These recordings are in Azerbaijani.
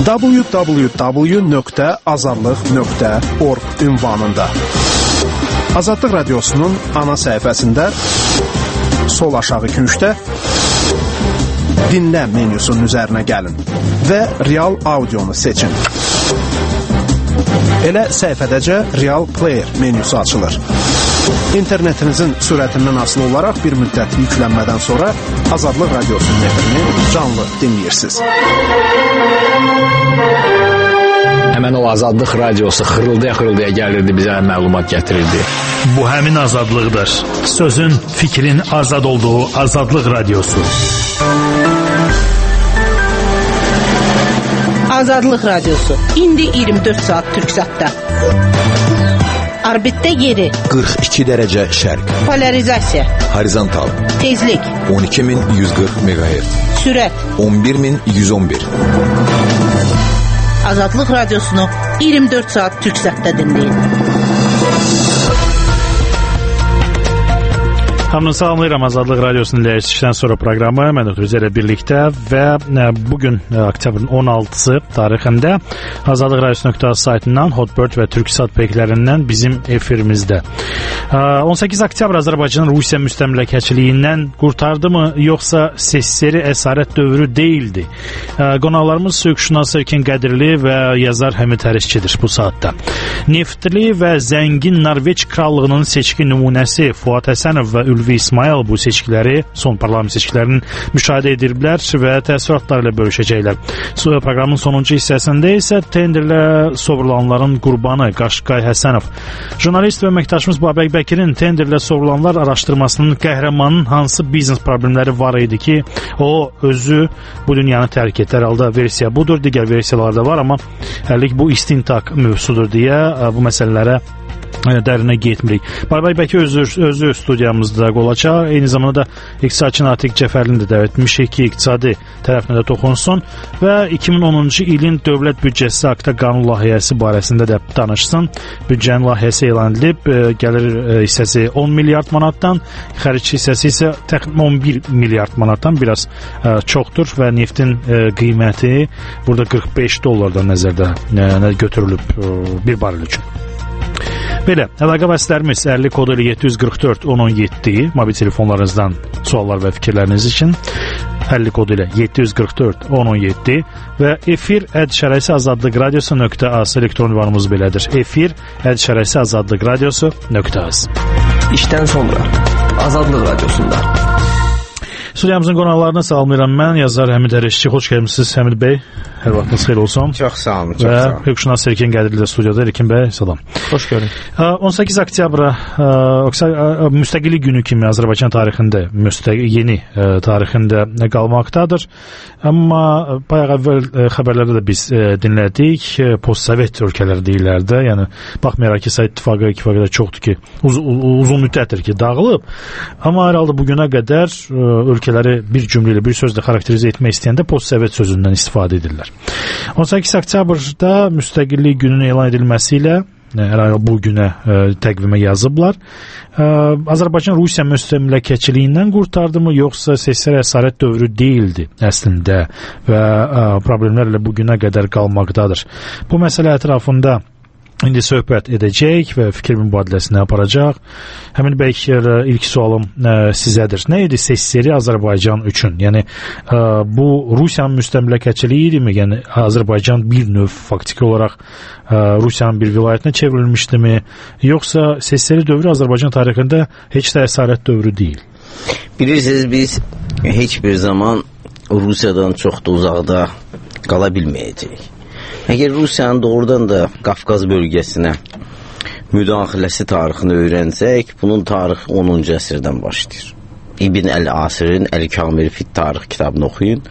www.azadlıq.org ünvanında. Azadlıq Radiosu'nun ana səhifəsində sol aşağı küncdə dinlə menyusunun üzərinə gəlin və Real Audionu seçin. Elə səhifədəcə Real Player menyusu açılır. İnternetinizin sürətindən asılı olaraq bir müddət yüklənmədən sonra Azadlıq Radiosu'nun efrini canlı dinləyirsiniz. Həmən o Azadlıq Radiosu xırıldaya gəlirdi, bizə məlumat gətirirdi. Bu həmin azadlıqdır. Sözün, fikrin azad olduğu Azadlıq Radiosu. Azadlıq Radiosu. İndi 24 saat Türksatda. Orbitdə yeri 42 dərəcə şərq. Polarizasiya. Horizontal. Tezlik 12140 MHz. Sürət 11111. Azadlıq Radiosunu 24 saat Türksatda dinləyin. Hamını salamlayıram. Azadlıq Radiosu'nun dəyişikdən sonra proqramı mən Ötürüzə ilə birlikdə və bugün oktyabrın 16-sı tarixində Azadlıq Radiosu.az saytından Hotbird və Türksat peykilərindən bizim efirimizdə. 18 oktyabr Azərbaycanın Rusiya müstəmləkəçiliyindən qurtardı mı, yoxsa sesleri əsarət dövrü deyildi? Qonaqlarımız hüquqşünas Erkin Qədirli və yazar Həmid Hərisçidir bu saatda. Neftli və zəngin Norveç krallığının seçki nümunəsi Fuad Həsənov və Ülvi İsmail bu seçkiləri, son parlament seçkilərinin müşahidə ediblər və təəssüratlarıyla bölüşəcəklər. Proqramın sonuncu hissəsində isə tenderlə sovrulanların qurbanı Qaşqay Həsənov, jurnalist və əməkdaşımız Babək Bəkirin tenderlə sovrulanlar araşdırmasının qəhrəmanının hansı biznes problemləri var idi ki, o özü bu dünyanı tərk etdi. Herhalde versiya budur, digər versiyalar da var, amma həlik bu istintak mövzusudur deyə bu məsələlərə dərinə getmirik. Babək Bəki özü studiyamızda olacaq. Eyni zamanda da iqtisadçı Natiq Cəfərlini də dəvət etmişik ki, iqtisadi tərəfinə də toxunsun və 2010-cu ilin dövlət büdcəsi haqqında qanun layihəsi barəsində də danışsın. Büdcənin layihəsi elan edilib, gəlir hissəsi 10 milyard manatdan, xəric hissəsi isə təxminən 11 milyard manatdan biraz çoxdur və neftin qiyməti burada $45 nəzərdə götürülüb bir barel üçün. Belə, əlaqə vasitələrimiz 50 kodu ilə 744 1017 mobil telefonlarınızdan suallar və fikirləriniz üçün 50 kodu ilə 744 1017 və efir@azadlıqradiosu.az elektron ünvanımız belədir. efir@azadlıqradiosu.az. İşdən sonra Azadlıq Radiosunda. Studiyamızın qonaqlarını salamlayıram mən, yazar Həmid Hərisçi. Xoş gəlmişsiniz Həmid bəy. Hər vaxtınız xeyir olsun. Çox sağ olun, çox sağ olun. Və hüquqşünas Erkin Qədirli də studiyada. Erkin bəy, salam. Xoş gördük. 18 oktyabra müstəqillik günü kimi Azərbaycan tarixində, yeni tarixində qalmaqdadır. Amma bayaq əvvəl xəbərlərdə də biz dinlədik, postsovet ölkələri deyirlər də, yəni baxmayaraq ki, Sovet İttifaqı da çoxdur ki, uzun müddətdir ki, dağılıb. Amma herhalde bugünə qədər ölkələri bir cümlə ilə, bir sözlə xarakterizə etmək istəyəndə postsovet sözündən istifadə edirlər. 18 oktyabrda müstəqillik gününün elan edilməsi ilə bu günə təqvimə yazıblar. Azərbaycan Rusiya müstəmləkəçiliyindən qurtardı mı, yoxsa seslər əsarət dövrü deyildi əslində və problemlərlə bu günə qədər qalmaqdadır? Bu məsələ ətrafında İndi söhbət edəcək və fikir mübadiləsini aparacaq. Həmin bəy, ilk sualım sizədir. Nə idi sesleri Azərbaycan üçün? Yəni, bu Rusiyanın müstəmləkəçiliyi idimi? Yəni, Azərbaycan bir növ faktiki olaraq Rusiyanın bir vilayətinə çevrilmişdimi? Yoxsa sesleri dövrü Azərbaycan tarixində heç də əsarət dövrü deyil? Bilirsiniz, biz heç bir zaman Rusiyadan çox da uzaqda qala bilməyəcəyik. Əgər Rusiyanın doğrudan da Qafqaz bölgəsinə müdaxiləsi tarixini öyrənsək, bunun tarixi 10-cu əsrdən başlayır. İbn Əl-Asirin Əl-Kamil Fit tarix kitabını oxuyun.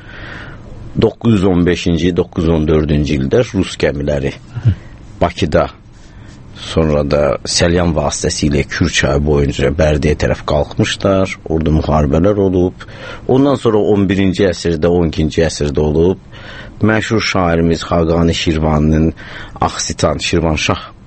915-ci, 914-cü ildə Rus gəmiləri Bakıda, sonra da Səlyan vasitəsilə Kür çayı boyunca Bərdəyə tərəf qalxmışlar. Orada müharibələr olub. Ondan sonra 11-ci əsrdə, 12-ci əsrdə olub. Məşhur şairimiz Xaqani Şirvaninin Axsitan, Şirvanşah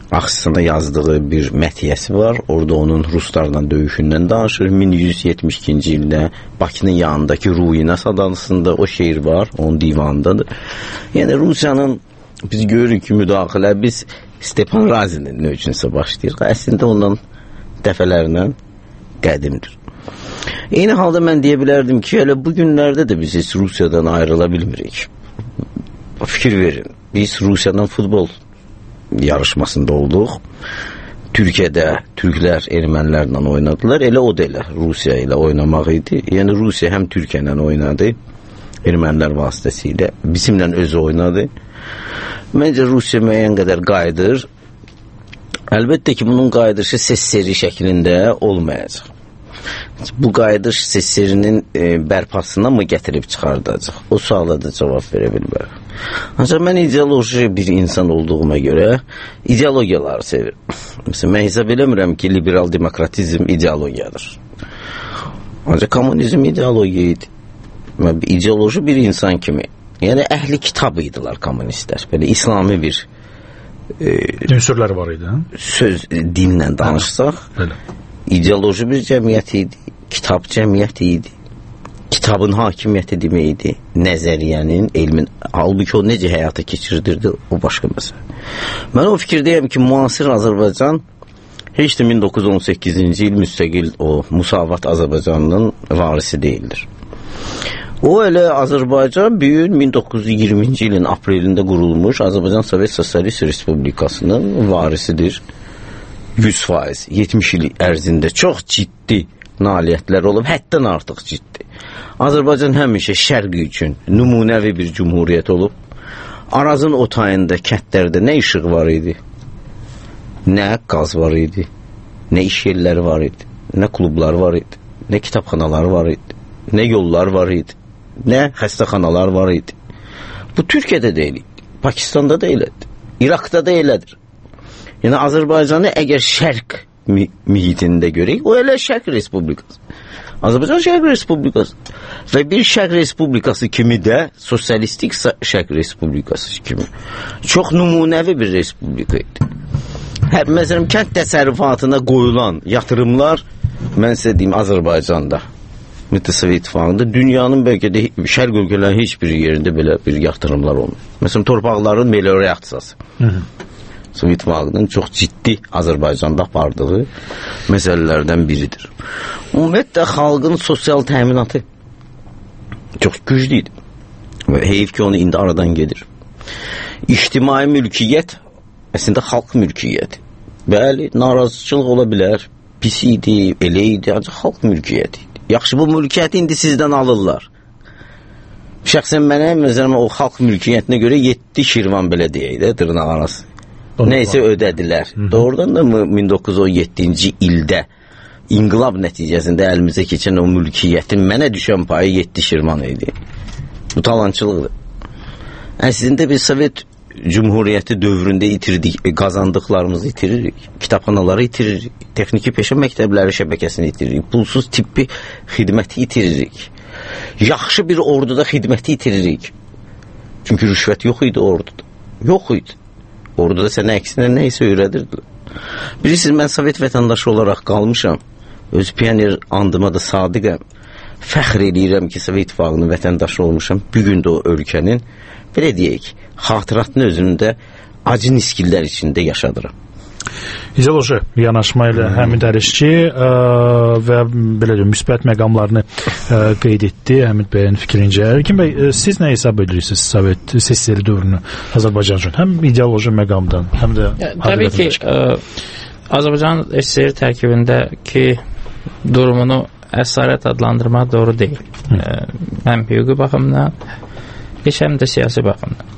axısında yazdığı bir mətiyyəsi var. Orada onun ruslarla döyüşündən danışır. 1172-ci ildə Bakının yanındakı Ruinas adasında o şeir var. Onun divanındadır. Yəni Rusiyanın biz görürük ki, müdaxilə biz Stepan Razinin nə üçünsə başlayır. Əslində ondan dəfələrlə qədimdir. Eyni halda mən deyə bilərdim ki, hələ bu günlərdə də biz heç Rusiyadan ayrıla bilmirik. Fikir verin. Biz Rusiyadan futbol yarışmasında olduq. Türkiyədə türklər ermənilərlə oynadılar. Elə o da elə Rusiya ilə oynamaq idi. Yəni Rusiya həm Türkiyə ilə oynadı, ermənilər vasitəsilə, bizimlə özü oynadı. Məncə Rusiya müəyyən qədər qayıdır. Əlbəttə ki, bunun qayıdışı ses seri şəklində olmayacaq. Bu qayıdış ses serinin bərpasına mı gətirib çıxardacaq? O suala da cavab verə bilmərəm. Ancaq mən ideoloji bir insan olduğuma görə ideologiyaları sevirəm. Məsələn, mən hesab eləmirəm ki, liberal demokratizm ideologiyadır. Ancaq kommunizm ideologiya idi. Mən ideoloji bir insan kimi, yəni əhli kitab idilər kommunistlər. Belə İslami bir ünsürlər var idi. Söz dinlə danışsaq, ideoloji bir cəmiyyət idi, kitab cəmiyyəti idi. Kitabın hakimiyyəti deməkdir, nəzəriyyənin, elmin, halbuki o necə həyata keçirdirdi, o başqa məsələ. Mən o fikirdəyəm ki, müasir Azərbaycan heç də 1918-ci il müstəqil o Musavat Azərbaycanının varisi deyildir. O elə Azərbaycan büyün 1920-ci ilin aprelində qurulmuş Azərbaycan Sovet Sosialist Respublikasının varisidir. 100%, 70 il ərzində çox ciddi nailiyyətlər olub, həddən artıq ciddi. Azərbaycan həmişə şərqi üçün nümunəvi bir cumhuriyyət olub. Arazın o tayında, kətlərdə nə işıq var idi, nə qaz var idi, nə iş yerləri var idi, nə klublar var idi, nə kitabxanalar var idi, nə yollar var idi, nə xəstəxanalar var idi. Bu Türkiyədə deyil, Pakistanda da elədir, İraqda da elədir. Yəni Azərbaycanı əgər şərq mühitində görək, o elə şərq respublikası. Azərbaycan şərq respublikası və bir şərq respublikası kimi də sosialistik şərq respublikası kimi çox nümunəvi bir respublika idi. Məsələn, kənd təsərrüfatına qoyulan yatırımlar, mən sizə deyim, Azərbaycanda, Müttəfiq İttifaqında dünyanın bəlkə də şərq ölkələrin heç bir yerində belə bir yatırımlar olmur. Məsələn, torpaqların meliorasiyası. Sovet İttifaqının çox ciddi Azərbaycanda apardığı məsələlərdən biridir. Ümumiyyətlə, xalqın sosial təminatı çox güclü idi. Və heyif ki, onu indi aradan gedir. İctimai mülkiyyət əslində xalq mülkiyyəti. Bəli, narazıçılıq ola bilər, pis idi, elə idi, ancaq xalq mülkiyyəti idi. Yaxşı, bu mülkiyyəti indi sizdən alırlar. Şəxsən mənə, məsələn, o xalq mülkiyyətinə görə 7 şirvan belə deyək də, dırnaq arası. Neysə ödədilər. Doğrudan da 1917-ci ildə inqilab nəticəsində əlimizə keçən o mülkiyyətin mənə düşən payı 7 şirvan idi. Bu talançılıqdır. Əslində biz Sovet Cumhuriyyəti dövründə itirdik, qazandıqlarımızı itiririk, kitabxanaları itiririk, texniki peşə məktəbləri şəbəkəsini itiririk, pulsuz tibbi xidməti itiririk, yaxşı bir orduda xidməti itiririk. Çünki rüşvət yox idi orduda. Yox idi. Orada sənə əksinə nə isə öyrədirdilər. Bilirsiniz, mən Sovet vətəndaşı olaraq qalmışam. Öz pioner andıma da sadiqəm. Fəxr edirəm ki, Sovet İttifaqının vətəndaşı olmuşam. Bugün də o ölkənin, belə deyək, xatıratını özümdə acı niskillər içində yaşadıram. İdeoloji yanaşma ilə həmin dərişçi və belə deyim, müsbət məqamlarını qeyd etdi Həmid bəyin fikrincə. Kim bəy, siz nə hesab edirsiniz Sovet sesləri dövrünü Azərbaycan üçün? Həm ideoloji məqamdan, həm də... Təbii ki, Azərbaycan SSR tərkibindəki durumunu əsarət adlandırmaq doğru deyil. Həm hüquqi baxımdan, həm də siyasi baxımdan.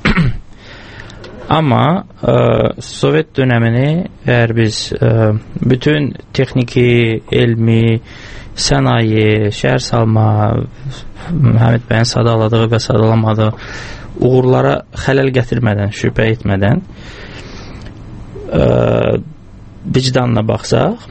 Amma Sovet dönəmini əgər biz bütün texniki, elmi, sənaye, şəhər salma, Həmid bəyin sadaladığı və sadalamadığı uğurlara xələl gətirmədən, şübhə etmədən vicdanla baxsaq,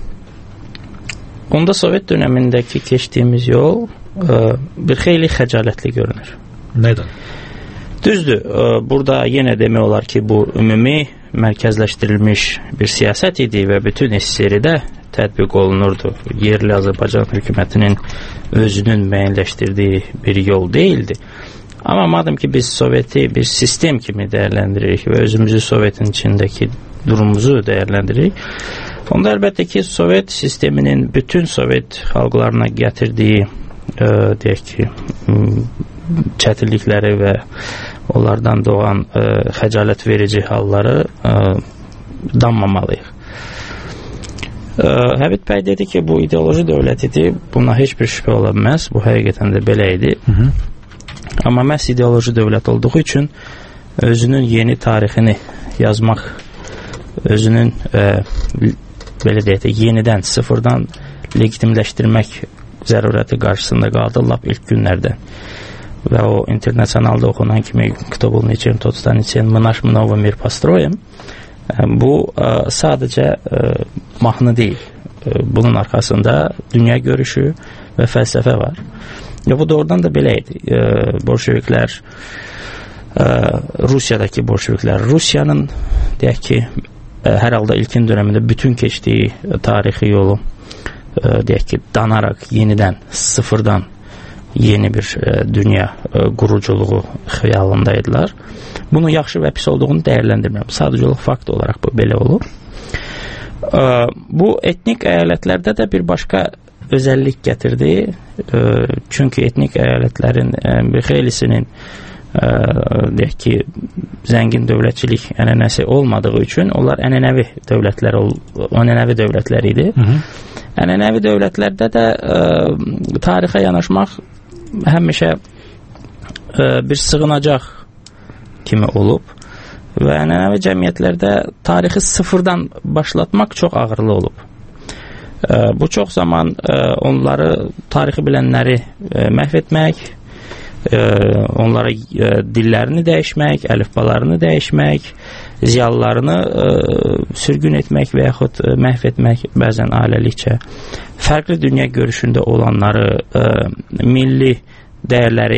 onda Sovet dönəmindəki keçdiyimiz yol bir xeyli xəcalətli görünür. Nədən? Düzdür, burada yenə demək olar ki, bu ümumi mərkəzləşdirilmiş bir siyasət idi və bütün SSR-də tətbiq olunurdu. Yerli Azərbaycan hökumətinin özünün müəyyənləşdirdiyi bir yol deyildi. Amma madem ki, biz Soveti bir sistem kimi dəyərləndiririk və özümüzü Sovetin içindəki durumumuzu dəyərləndiririk, onda əlbəttə ki, Sovet sisteminin bütün Sovet xalqlarına gətirdiyi deyək ki, çətinlikləri və onlardan doğan xəcalət verici halları danmamalıyıq. Həbib bəy dedi ki, bu ideoloji dövlət idi, buna heç bir şübhə ola bilməz, bu həqiqətən də belə idi. Amma məhz ideoloji dövlət olduğu üçün özünün yeni tarixini yazmaq, özünün belə deyək də yenidən, sıfırdan legitimləşdirmək zərurəti qarşısında qaldı lap ilk günlərdən. Və o internasionalda oxunan kimi кто был ничем, тот станет всем, мы наш новый мир построим. Bu sadəcə mahnı deyil. Bunun arxasında dünya görüşü və fəlsəfə var. Bu doğrudan da belə idi. Bolşeviklər, Rusiyadakı bolşeviklər, Rusiyanın deyək ki, hər halda ilkin dönəmində bütün keçdiyi tarixi yolu deyək ki, danaraq yenidən, sıfırdan yeni bir dünya quruculuğu xəyalındaydılar. Bunu yaxşı və pis olduğunu dəyərləndirmirəm. Sadəcə olaraq fakt olaraq bu belə olub. Bu etnik əyalətlərdə də bir başqa özəllik gətirdi. Çünki etnik əyalətlərin bir xeylisinin deyək ki, zəngin dövlətçilik ənənəsi olmadığı üçün onlar ənənəvi dövlətlər idi. Ənənəvi dövlətlərdə də tarixə yanaşmaq həmişə bir sığınacaq kimi olub və ənənəvi cəmiyyətlərdə tarixi sıfırdan başlatmaq çox ağırlı olub. Bu çox zaman onları, tarixi bilənləri məhv etmək, onlara dillərini dəyişmək, əlifbalarını dəyişmək, ziyalılarını sürgün etmək və yaxud məhv etmək, bəzən ailəlikcə fərqli dünya görüşündə olanları, milli dəyərləri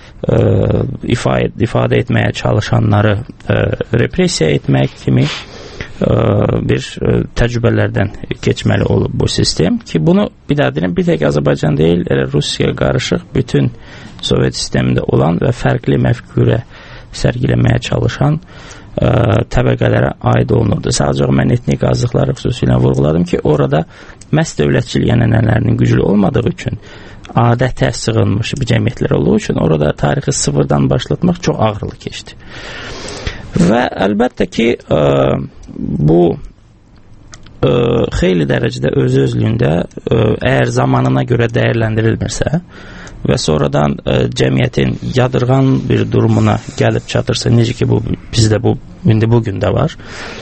ifadə etməyə çalışanları repressiya etmək kimi bir təcrübələrdən keçməli olub bu sistem ki, bunu bir daha deyirəm, bir tek Azərbaycan deyil, Rusiya qarışıq bütün Sovet sistemində olan və fərqli məfkurə sərgiləməyə çalışan təbəqələrə aid olunurdu. Sadəcə mən etnik azlıqları xüsusilə vurğuladım ki, orada məhz dövlətçilik ənənələrinin güclü olmadığı üçün, adətə sığınmış bir cəmiyyətlər olduğu üçün orada tarixi sıfırdan başlatmaq çox ağırlı keçdi. Və əlbəttə ki, bu xeyli dərəcədə öz-özlüyündə əgər zamanına görə dəyərləndirilmirsə və sonradan cəmiyyətin yadırğan bir durumuna gəlib çatırsa, necə ki, bu bizdə indi bugün də var,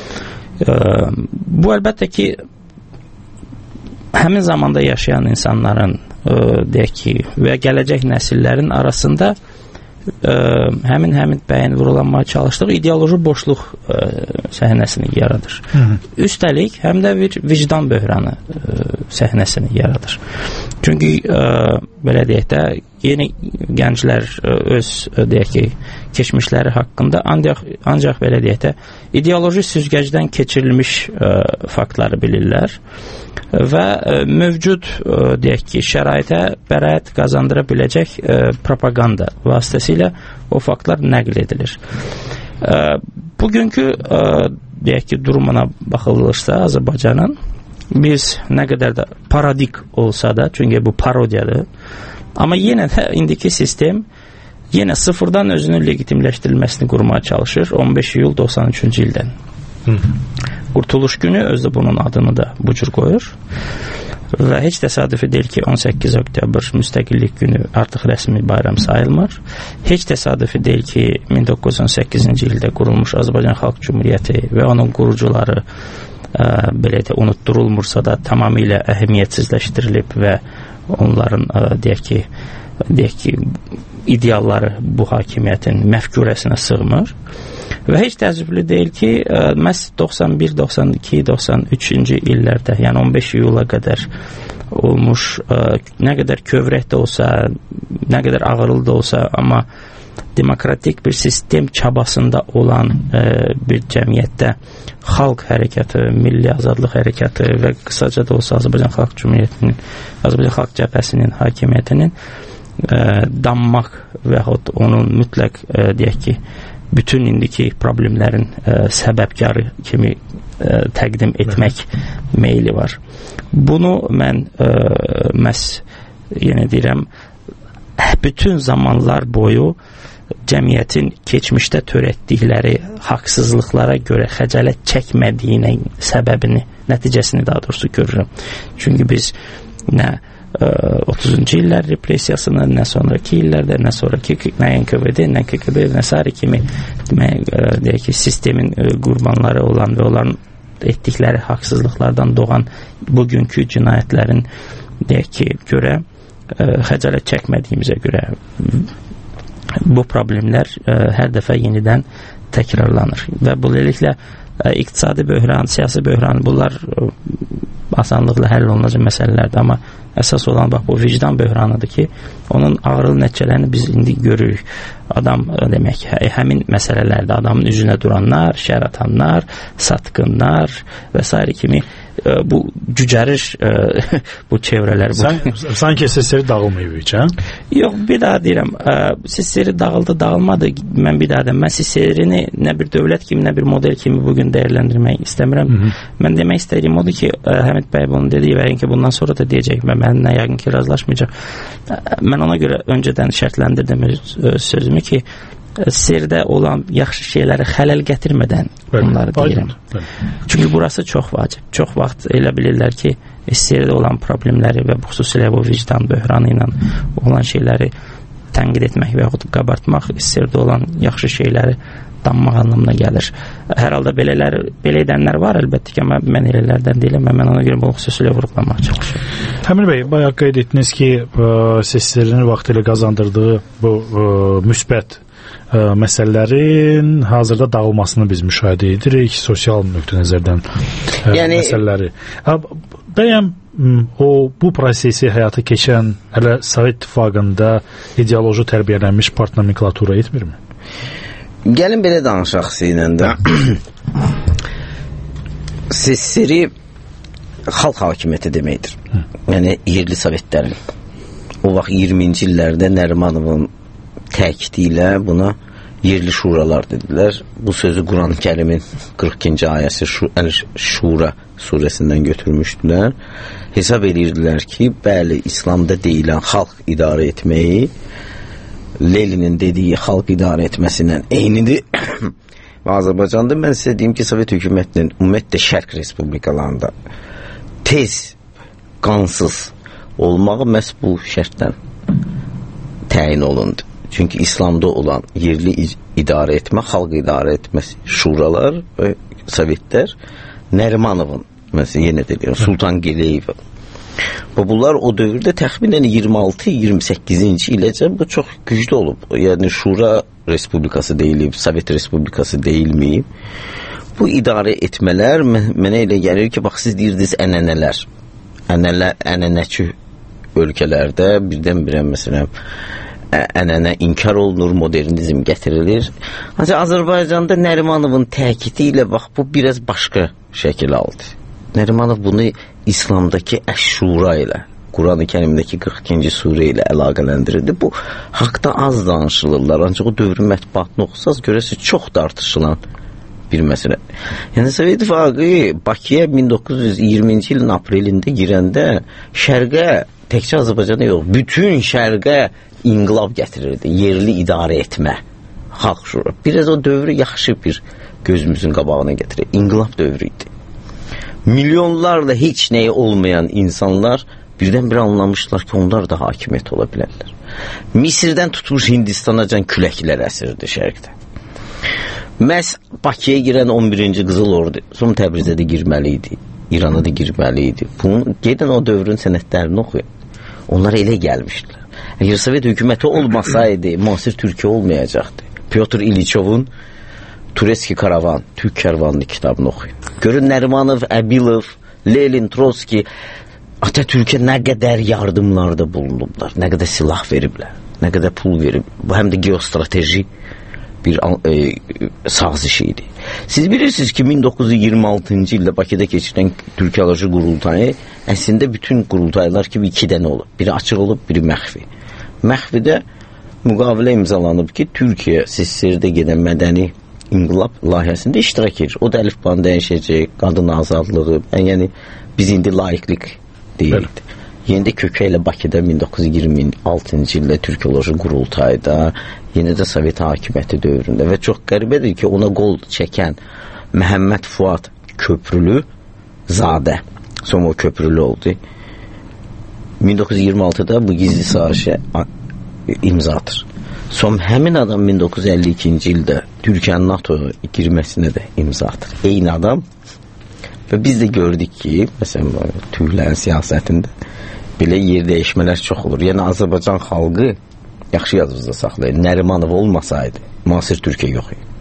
bu əlbəttə ki, həmin zamanda yaşayan insanların deyək ki, və gələcək nəsillərin arasında həmin bəyin vurulanmaya çalışdığı ideoloji boşluq səhnəsini yaradır. Üstəlik, həm də bir vicdan böhranı səhnəsini yaradır. Çünki belə deyək də, yeni gənclər öz deyək ki, keçmişləri haqqında ancaq belə deyək də, ideoloji süzgəcdən keçirilmiş faktları bilirlər və mövcud deyək ki, şəraitə bəraət qazandıra biləcək propaganda vasitəsilə o faktlar nəql edilir. Bugünkü deyək ki, durumuna baxılırsa Azərbaycanın, biz nə qədər də paradik olsa da, çünki bu parodiyadır, amma yenə də indiki sistem yenə sıfırdan özünün legitimləşdirilməsini qurmaya çalışır 15 iyul 93-cü ildən. Qurtuluş günü özü bunun adını da bu cür qoyur və heç təsadüfi deyil ki 18 oktyabr müstəqillik günü artıq rəsmi bayram sayılmır. Heç təsadüfi deyil ki 1918-ci ildə qurulmuş Azərbaycan Xalq Cümhuriyyəti və onun qurucuları belə də unutturulmursa da tamamilə əhəmiyyətsizləşdirilib və onların deyək ki idealları bu hakimiyyətin məfkurəsinə sığmır. Və heç təəccüblü deyil ki, məhz 91, 92, 93-cü illərdə, yəni 15 iyula qədər olmuş, nə qədər kövrək də olsa, nə qədər ağırlı da olsa, amma demokratik bir sistem çabasında olan bir cəmiyyətdə xalq hərəkatı, milli azadlıq hərəkatı və qısaca da olsa Azərbaycan Xalq Cümhuriyyətinin, Azərbaycan Xalq Cəbhəsinin hakimiyyətinin danmaq və yaxud onun mütləq deyək ki, bütün indiki problemlərin səbəbkarı kimi təqdim etmək meyli var. Bunu mən yenə deyirəm, bütün zamanlar boyu cəmiyyətin keçmişdə törətdikləri haqsızlıqlara görə xəcalət çəkmədiyinin səbəbini, nəticəsini daha doğrusu görürəm. Çünki biz nə 30-cu illər repressiyasını, nə sonraki illərdə, nə sonraki nə NKVD, nə KGB və s. kimi deyək ki, sistemin qurbanları olan və onların etdikləri haqsızlıqlardan doğan bugünkü cinayətlərin deyək ki, görə xəcalət çəkmədiyimizə görə bu problemlər hər dəfə yenidən təkrarlanır və beləliklə iqtisadi böhran, siyasi böhran, bunlar asanlıqla həll olunacaq məsələlərdir, amma əsas olan bax bu vicdan böhranıdır ki, onun ağrılı nəticələrini biz indi görürük. Adam demək, həmin məsələlərdə adamın üzünə duranlar, şər atanlar, satqınlar və s. kimi bu cücərir bu çevrələr. Sanki SSR dağılmayıb hiç, hə? Yox, bir daha deyirəm, SSR dağıldı, dağılmadı. Mən bir daha deyirəm, mən SSR-ni nə bir dövlət kimi, nə bir model kimi bugün dəyərləndirmək istəmirəm. Mən demək istədiyim odur ki, Həmid bəy bunu dediyi və ki, bundan sonra da deyəcək və mənimlə yəqin ki, razılaşmayacaq. Mən ona görə öncədən şərtləndirdim sözümü ki, SSR-də olan yaxşı şeyləri xələl gətirmədən bunları deyirəm. Çünki burası çox vacib. Çox vaxt elə bilirlər ki, SSR-də olan problemləri və xüsusilə bu vicdan böhranı ilə olan şeyləri tənqid etmək və yaxud qabartmaq SSR-də olan yaxşı şeyləri danmaq anlamına gəlir. Hər halda belə edənlər var əlbəttə ki, amma mən elələrdən deyiləm. Mən ona görə bu xüsusilə vurğulamaq çalışıyorum. Həmid bəy, bayaq qeyd etdiniz ki, SSR-in vaxtilə qazandırdığı bu müsbət məsələlərin hazırda dağılmasını biz müşahidə edirik, sosial nöqtə-nəzərdən məsələləri. Bəyəm bu prosesi həyata keçən hələ Sovet İttifaqında ideoloji tərbiyələnmiş part nomenklatura etmirmi? Gəlin belə danışaq sizinlə də. SSR-i xalq hakimiyyəti deməkdir. Yəni yerli sovetlərin. O vaxt 20-ci illərdə Nərimanovun təkidi ilə buna yerli şuralar dedilər. Bu sözü Quran-ı Kərimin 42-ci ayəsi Şura surəsindən götürmüşdülər. Hesab edirdilər ki, bəli, İslamda deyilən xalq idarə etməyi Leninin dediyi xalq idarə etməsindən eynidir. Və Azərbaycanda mən sizə deyim ki, Sovet hökumətinin ümumiyyətlə Şərq Respublikalarında tez, qansız olmağı məhz bu şərtdən təyin olundu. Çünki İslamda olan yerli idarə etmə, xalq idarə etməsi şuralar və Sovetlər Nərimanovun, məsələn, yenə deyirəm, Sultan Geleyev. Və bunlar o dövrdə təxminən 26-28-ci iləcə bu çox güclü olub. Yəni Şura Respublikası deyilib, Sovet Respublikası deyilməyib. Bu idarə etmələr mənə elə gəlir ki, bax siz deyirdiniz ənənələr. Ənənəçi ölkələrdə birdən-birə məsələn ənənə inkar olunur, modernizm gətirilir. Ancaq Azərbaycanda Nərimanovun təkidi ilə bax bu biraz başqa şəkil aldı. Nərimanov bunu İslamdakı Əş-Şura ilə, Quran-ı Kərimdəki 42-ci surə ilə əlaqələndirirdi. Bu haqda az danışılırlar, ancaq o dövrün mətbuatını oxusaz görəsiniz çox tartışılan bir məsələ. Yəni Sovet İttifaqı Bakıya 1920-ci ilin aprelində girəndə şərqə, təkcə Azərbaycana yox, bütün şərqə inqilab gətirirdi, yerli idarə etmə, xalq şura. Biraz o dövrü yaxşı bir gözümüzün qabağına gətirir. İnqilab dövrü idi. Milyonlarla heç nəyi olmayan insanlar birdən-birə anlamışlar ki, onlar da hakimiyyət ola bilərlər. Misirdən tutmuş Hindistanacan küləklər əsirdi şərqdə. Məhz Bakıya girən 11-ci Qızıl Ordu, son Təbrizə də girməli idi, İrana da girməli idi. Bunu gedin o dövrün sənədlərini oxuyun. Onlar elə gəlmişdilər. Əgər Sovet hökuməti olmasaydı, müasir Türkiyə olmayacaqdı. Pyotr İliçovun Turetski Karavan, Türk Kərvanlı kitabını oxuyun. Görün Nərimanov, Əbilov, Lenin, Trotski Atatürk'e nə qədər yardımlarda bulunublar, nə qədər silah veriblər. nə qədər pul verib. Bu həm də geostrateji bir saziş idi. Siz bilirsiniz ki 1926-cı ildə Bakıda keçirilən Türkiyoloji qurultayı əslində bütün qurultaylar kimi 2 dənə olub. Biri açıq olub, biri məxfi. Məxfidə müqavilə imzalanıb ki, Türkiyə SSR-də gedən mədəni inqilab layihəsində iştirak edir. O da əlifbanı dəyişəcək, qadın azadlığı, yəni biz indi laiklik deyirik. Yeni də kökə ilə Bakıda 1926-cı ildə Türkiyoloji qurultayda, yenə də Sovet hakimiyyəti dövründə və çox qəribədir ki, ona qol çəkən Məhəmməd Fuad Köprülü zadə, sonra o Köprülü oldu. 1926-da bu gizli sazişə imza atır. Son həmin adam 1952-ci ildə Türkiyənin NATO-ya girməsinə də imza atır. Eyni adam və biz də gördük ki, məsələn, Türklərin siyasətində belə yer dəyişmələr çox olur. Yəni Azərbaycan xalqı yaxşı yadınızda saxlayın. Nərimanov olmasaydı, müasir Türkiyə yox idi.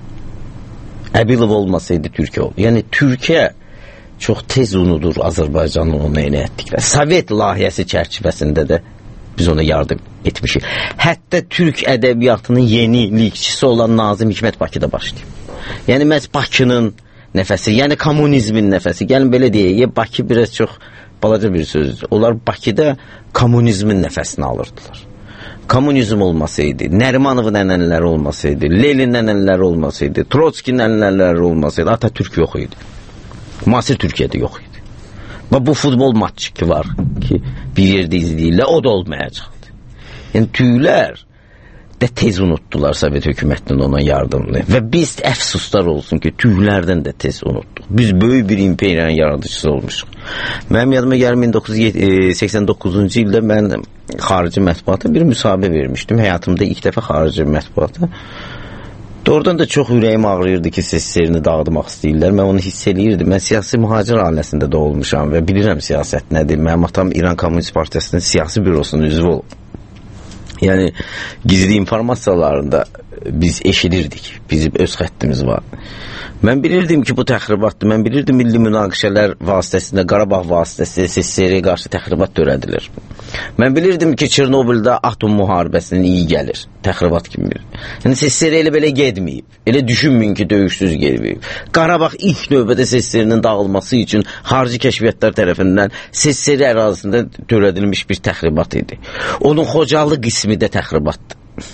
Əbilov olmasaydı Türkiyə oldu. Yəni Türkiyə çox tez unudur Azərbaycanın onu elə etdikləri. Sovet layihəsi çərçivəsində də biz ona yardım etmişik. Hətta Türk ədəbiyyatının yenilikçisi olan Nazım Hikmət Bakıda başlayıb. Yəni məhz Bakının nəfəsi, yəni kommunizmin nəfəsi. Gəlin belə deyək, Bakı biraz çox balaca bir sözdür. Onlar Bakıda kommunizmin nəfəsini alırdılar. Kommunizm olmasaydı, Nərimanovun ənənələri olmasaydı, Lenin ənənələri olmasaydı, Trotskinin ənənələri olmasaydı, Atatürk yox idi. Müasir Türkiyədə yox idi. Və bu futbol matçı ki var ki, bir yerdə izləyirlər, o da olmayacaqdı. Yəni tüylər də tez unutdular Sovet hökumətinin ona yardımını və biz əfsuslar olsun ki, tüylərdən də tez unutduq. Biz böyük bir imperiyanın yaradıcısı olmuşuq. Mənim yadıma gəlir 1989-cu ildə mən xarici mətbuata bir müsahibə vermişdim. Həyatımda ilk dəfə xarici mətbuata. Doğrudan da çox ürəyim ağrıyırdı ki, SSR-ni dağıtmaq istəyirlər. Mən onu hiss eləyirdim. Mən siyasi mühacir ailəsində doğulmuşam və bilirəm siyasət nədir. Mənim atam İran Komünist Partiyasının siyasi bürosunun üzvü olub. Yəni gizli informasiyalarında biz eşidirdik. Bizim öz xəttimiz var. Mən bilirdim ki, bu təxribatdır. Mən bilirdim milli münaqişələr vasitəsində, Qarabağ vasitəsində SSR-ə qarşı təxribat törədilir. Mən bilirdim ki, Çernobılda atom müharibəsinin iyi gəlir. Təxribat kimi bilir. Yəni SSR elə belə getməyib. Elə düşünməyin ki, döyüşsüz gelməyib. Qarabağ ilk növbədə SSR-nin dağılması üçün xarici kəşfiyyatlar tərəfindən SSR ərazisində törədilmiş bir təxribat idi. Onun Xocalı qismi də təxribatdır.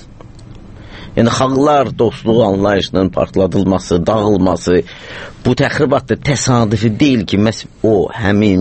Yəni xalqlar dostluğu anlayışının partladılması, dağılması bu təxribat da təsadüfi deyil ki, o həmin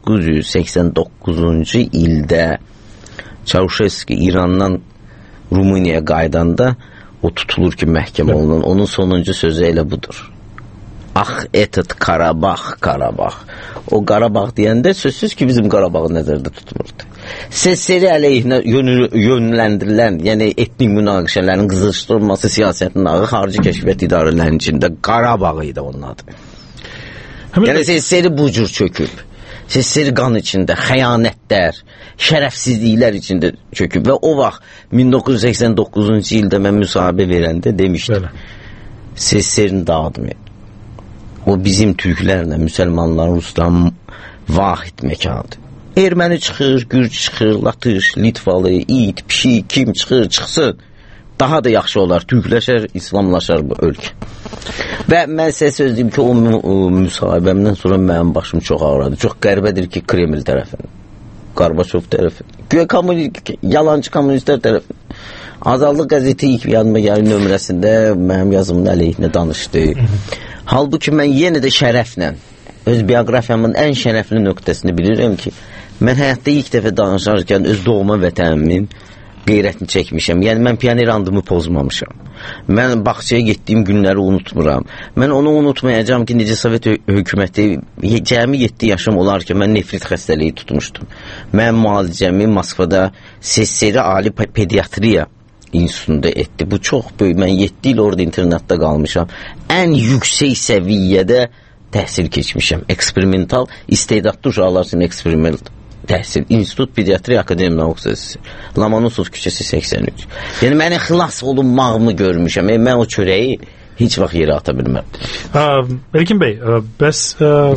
1989-cu ildə Çavuşeski İrandan Rumuniyaya qaydanda o tutulur ki, məhkəmə olunur. Onun sonuncu sözü elə budur. Ax etet Qarabağ, Qarabağ. O Qarabağ deyəndə sözsüz ki, bizim Qarabağı nəzərdə tutulurdu. SSR əleyhinə yönləndirilən, yəni etnik münaqişələrin qızışdırılması siyasətinin ağı xarici kəşfiyyat idarələrinin içində Qarabağ idi onun adı. Yəni SSR bu cür çöküb. SSR qan içində, xəyanətlər, şərəfsizliklər içində çöküb və o vaxt 1989-cu ildə mən müsahibə verəndə demişdim. SSR-ni dağıtmayın. O bizim türklərlə, müsəlmanların, rusların vahid məkanıdır. Erməni çıxır, gürc çıxır, latış, litvalı, it, pişik, kim çıxır, çıxsın. Daha da yaxşı olar, türkləşər, İslamlaşar bu ölkə. Və mən sizə söz deyim ki, o müsahibəmdən sonra mənim başım çox ağrıdı. Çox qəribədir ki, Kreml tərəfindən, Qarbaçov tərəfindən, yalancı kommunistlər tərəfindən. Azadlıq qəzeti ilk yanıma gəlir nömrəsində mənim yazımın əleyhinə danışdı. Halbuki mən yenə də şərəflə, öz bioqrafiyamın ən şərəfli nöqtəsini bilirəm ki, mən həyatda ilk dəfə danışarkən öz doğma vətənimin qeyrətini çəkmişəm. Yəni, mən pioner andımı pozmamışam. Mən bağçaya getdiyim günləri unutmuram. Mən onu unutmayacağım ki, necə Sovet hökuməti cəmi 7 yaşım olarkən mən nefrit xəstəliyi tutmuşdum. Mən müalicəmi Moskvada SSR Ali Pediatriya İnstitutunda etdi. Bu çox böyük. Mən 7 il orada internatda qalmışam. Ən yüksək səviyyədə təhsil keçmişəm. Eksperimental, istedadlı uşaqlar üçün eksperimental təhsil. İnstitut Pediatriya Akademiya Oksesi. Lomonosov küçəsi 83. Yəni, mənə xilas olunmağımı görmüşəm. Mən o çörəyi heç vaxt yerə ata bilməm. Erkin bəy, bəs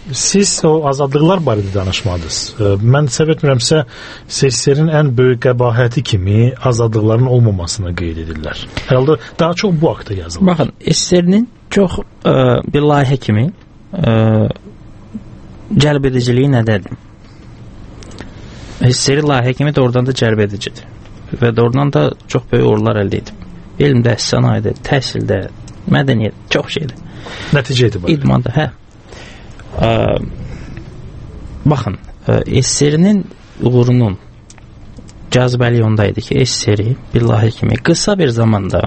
siz o azadlıqlar barədə danışmadınız. Mən səhv etmirəmsə, SSR-in ən böyük qəbahəti kimi azadlıqların olmamasını qeyd edirlər. Herhalde daha çox bu haqda yazılır. Baxın, SSR-nin çox bir layihə kimi cəlb ediciliyi nədədir? SSR layihə kimi doğrudan da cəlb edicidir və doğrudan da çox böyük uğurlar əldə edib. Elmdə, sənayedə, təhsildə, mədəniyyət, çox şeydir. Nəticə etibarı. İdmanda, hə. Baxın, SSR-nin uğurunun cazibəliyi onda idi ki, SSR-i bir layihə kimi qısa bir zamanda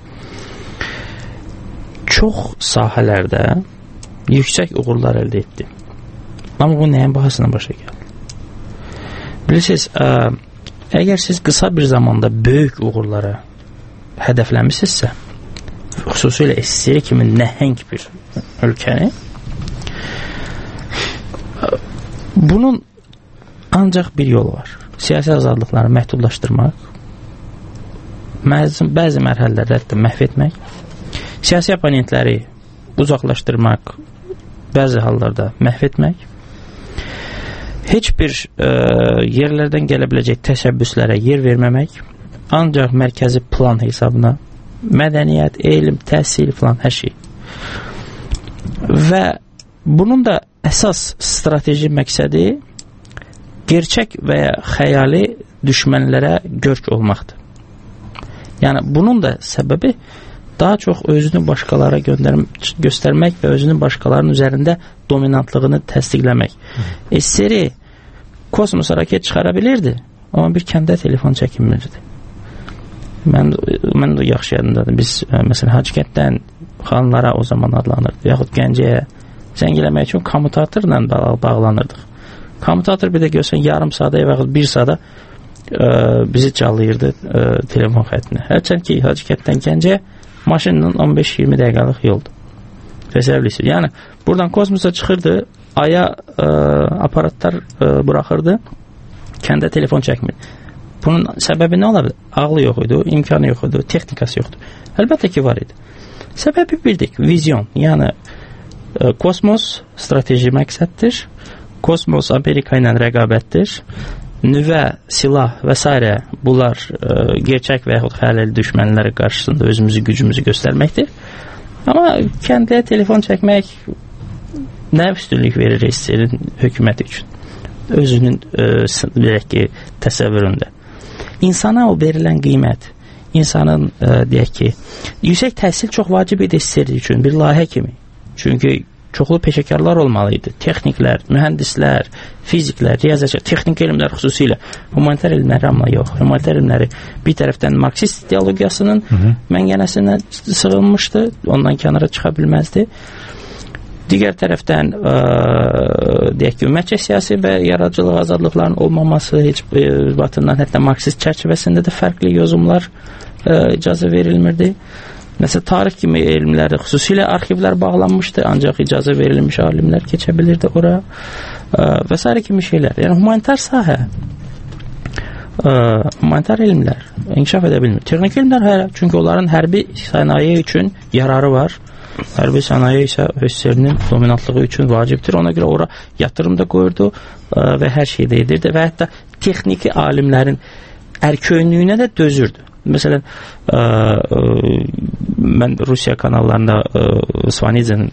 çox sahələrdə yüksək uğurlar əldə etdi. Amma bu nəyin bahasına başa gəldi? Bilirsiniz, əgər siz qısa bir zamanda böyük uğurlara hədəfləmişsinizsə, xüsusilə SSR kimi nəhəng bir ölkəni, bunun ancaq bir yolu var. Siyasi azadlıqları məhdudlaşdırmaq, bəzi mərhələlərdə hətta məhv etmək, siyasi oponentləri uzaqlaşdırmaq, bəzi hallarda məhv etmək, heç bir yerlərdən gələ biləcək təşəbbüslərə yer verməmək, ancaq mərkəzi plan hesabına mədəniyyət, elm, təhsil falan hər şey. Və bunun da əsas strateji məqsədi gerçək və ya xəyali düşmənlərə görk olmaqdır. Yəni bunun da səbəbi daha çox özünü başqalara göstərmək və özünün başqalarının üzərində dominantlığını təsdiqləmək. SSR kosmosa raket çıxara bilirdi, amma bir kəndə telefon çəkinmirdi. Mən də yaxşı yadımdadır. Biz məsələn Hacıkətdən xanlara o zaman adlanırdı. Yaxud Gəncəyə zəng eləmək üçün kommutatorla bağlanırdıq. Kommutator bir də görsən yarım saata yaxud bir saata bizi çalıyırdı telefon xəttinə. Hərçənd ki Hacıkətdən Gəncəyə maşınla 15-20 dəqiqəlik yoldur. Təsəvvür. Yəni buradan kosmosa çıxırdı, aya aparatlar buraxırdı, kəndə telefon çəkmirdi. Bunun səbəbi nə ola bilər? Ağlı yox idi, imkanı yox idi, texnikası yoxdur. Əlbəttə ki var idi. Səbəbi bildik, vizyon. Yəni kosmos strateji məqsəddir. Kosmos Amerika ilə rəqabətdir. Nüvə, silah və s. bunlar gerçək və yaxud xəyali düşmənləri qarşısında özümüzü, gücümüzü göstərməkdir. Amma kəndə telefon çəkmək nə üstünlük verir SSR-in hökuməti üçün? Özünün təsəvvüründə. İnsana o verilən qiymət, insanın deyək ki, yüksək təhsil çox vacib idi SSR üçün bir layihə kimi. Çünki çoxlu peşəkarlar olmalı idi. Texniklər, mühəndislər, fiziklər, riyaziyyatçılar, texnik elmlər xüsusilə. Humanitar elmləri amma yox. Humanitar elmləri bir tərəfdən Marksist ideologiyasının məngənəsinə sığınmışdı, ondan kənara çıxa bilməzdi. Digər tərəfdən deyək ki, ümumiyyətcə siyasi və yaradıcılıq azadlıqlarının olmaması heç batından, hətta Marksist çərçivəsində də fərqli yozumlar icazə verilmirdi. Məsələn, tarix kimi elmləri, xüsusilə arxivlər bağlanmışdı, ancaq icazə verilmiş alimlər keçə bilirdi ora və s. kimi şeylər. Yəni, humanitar sahə, humanitar elmlər inkişaf edə bilmir. Texnik elmlər hələ, çünki onların hərbi sənaye üçün yararı var. Hərbi sənaye isə SSR-nin dominantlığı üçün vacibdir. Ona görə ora yatırım da qoyurdu və hər şey də edirdi və hətta texniki alimlərin ərköyünlüyünə də dözürdü. Məsələn, mən Rusiya kanallarında Svanidze'nin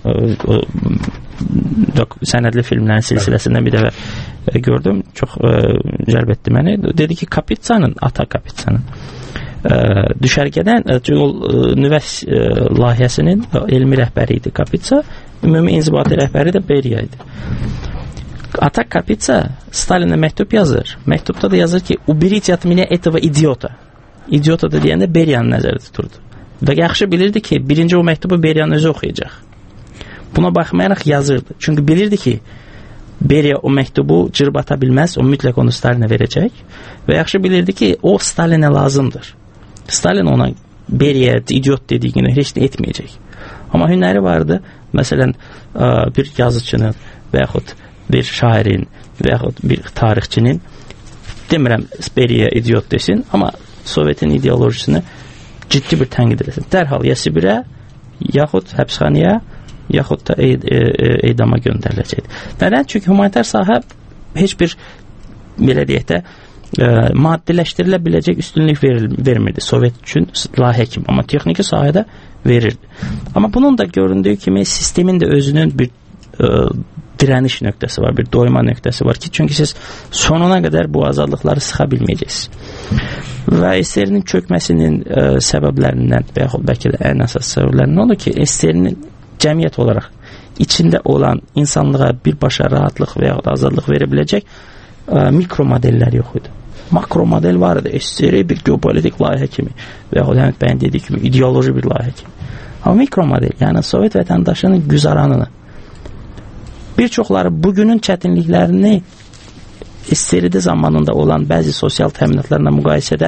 sənədli filmlərin silsiləsindən bir dəfə gördüm. Çox cəlb etdi məni. Dedi ki, Kapitsanın, ata Kapitsanın düşərgədən nüvə layihəsinin elmi rəhbəri idi Kapitsa, ümumi inzibati rəhbəri də Beriya idi. Ata Kapitsa Stalinə məktub yazır. Məktubda da yazır ki, уберите от меня этого идиота. İdiota da deyəndə Beriyanı nəzərdə tuturdu. Və yaxşı bilirdi ki, birinci o məktubu Beriyanın özü oxuyacaq. Buna baxmayaraq yazırdı. Çünki bilirdi ki, Beriya o məktubu cırbata bilməz, o mütləq onu Stalinə verəcək. Və yaxşı bilirdi ki, o Stalinə lazımdır. Stalin ona Beriyaya idiot dediyini heç nə etməyəcək. Amma hünəri vardı. Məsələn, bir yazıçının və yaxud bir şairin və yaxud bir tarixçinin demirəm Beriyaya idiot desin, amma Sovetin ideolojisini ciddi bir tənqid edəsin. Dərhal ya Sibirə, yaxud həbsxanaya, yaxud da edama göndəriləcəkdir. Nədən? Çünki humanitar sahə heç bir, belə deyək də, maddiləşdirilə biləcək üstünlük vermirdi Sovet üçün layihə kimi, amma texniki sahədə verirdi. Amma bunun da göründüyü kimi sistemin də özünün bir dirəniş nöqtəsi var, bir doyma nöqtəsi var ki, çünki siz sonuna qədər bu azadlıqları sıxa bilməyəcəksiniz. Və SSR-nin çökməsinin səbəblərindən və yaxud bəlkə də ən əsas səbəblərindən odur ki, SSR-nin cəmiyyət olaraq içində olan insanlığa birbaşa rahatlıq və yaxud azadlıq verə biləcək mikro modellər yox idi. Makro model var idi. SSR bir geopolitik layihə kimi və yaxud Həmid bəyin dediyi kimi ideoloji bir layihə kimi. Amma mikro model, yəni Sovet vətəndaşının güzaranını, bir çoxları bugünün çətinliklərini SSR zamanında olan bəzi sosial təminatlarla müqayisədə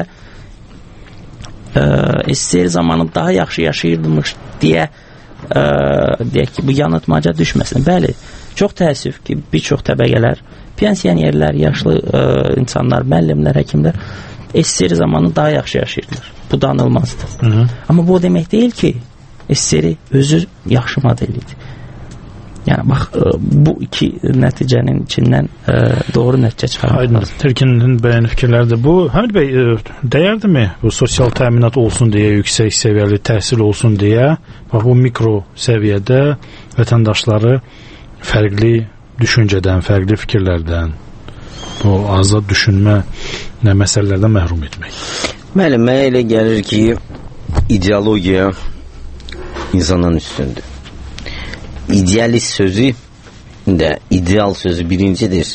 SSR zamanında daha yaxşı yaşayırmış deyə deyək ki, bu yanıltmaca düşməsin. Bəli, çox təəssüf ki, bir çox təbəqələr, pensionerlər, yaşlı insanlar, müəllimlər, həkimlər SSR zamanı daha yaxşı yaşayırlar. Bu danılmazdır. Amma bu demək deyil ki, SSR özü yaxşı modelidir. Yəni, bax, bu iki nəticənin içindən doğru nəticə çıxarmaq. Türkinin bəyan fikirləri də bu. Həmid bəy, dəyərdimi bu sosial təminat olsun deyə, yüksək səviyyəli təhsil olsun deyə, bax, bu mikro səviyyədə vətəndaşları fərqli düşüncədən, fərqli fikirlərdən, bu azad düşünmə məsələlərdən məhrum etmək. Bəli, mənə elə gəlir ki, ideologiya insanın üstündür. İdealist sözü də, ideal sözü birincidir,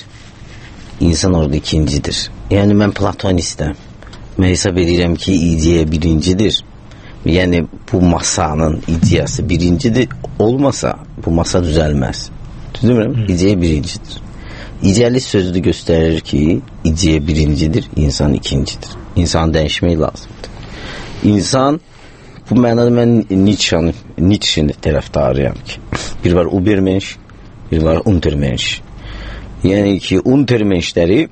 insan orada ikincidir. Yəni, mən platonistəm. Mən hesab edirəm ki, ideya birincidir. Yəni, bu masanın ideyası birincidir. Olmasa, bu masa düzəlməz. Düzülmürəm? İdeya birincidir. İdealist sözü də göstərir ki, ideya birincidir, insan ikincidir. İnsanı dəyişmək lazımdır. İnsan, bu mənada mən Nietzsche'nin tərəfdarıyam ki, bir var Übermensch, bir var Untermensch. Yəni ki, Untermenschləri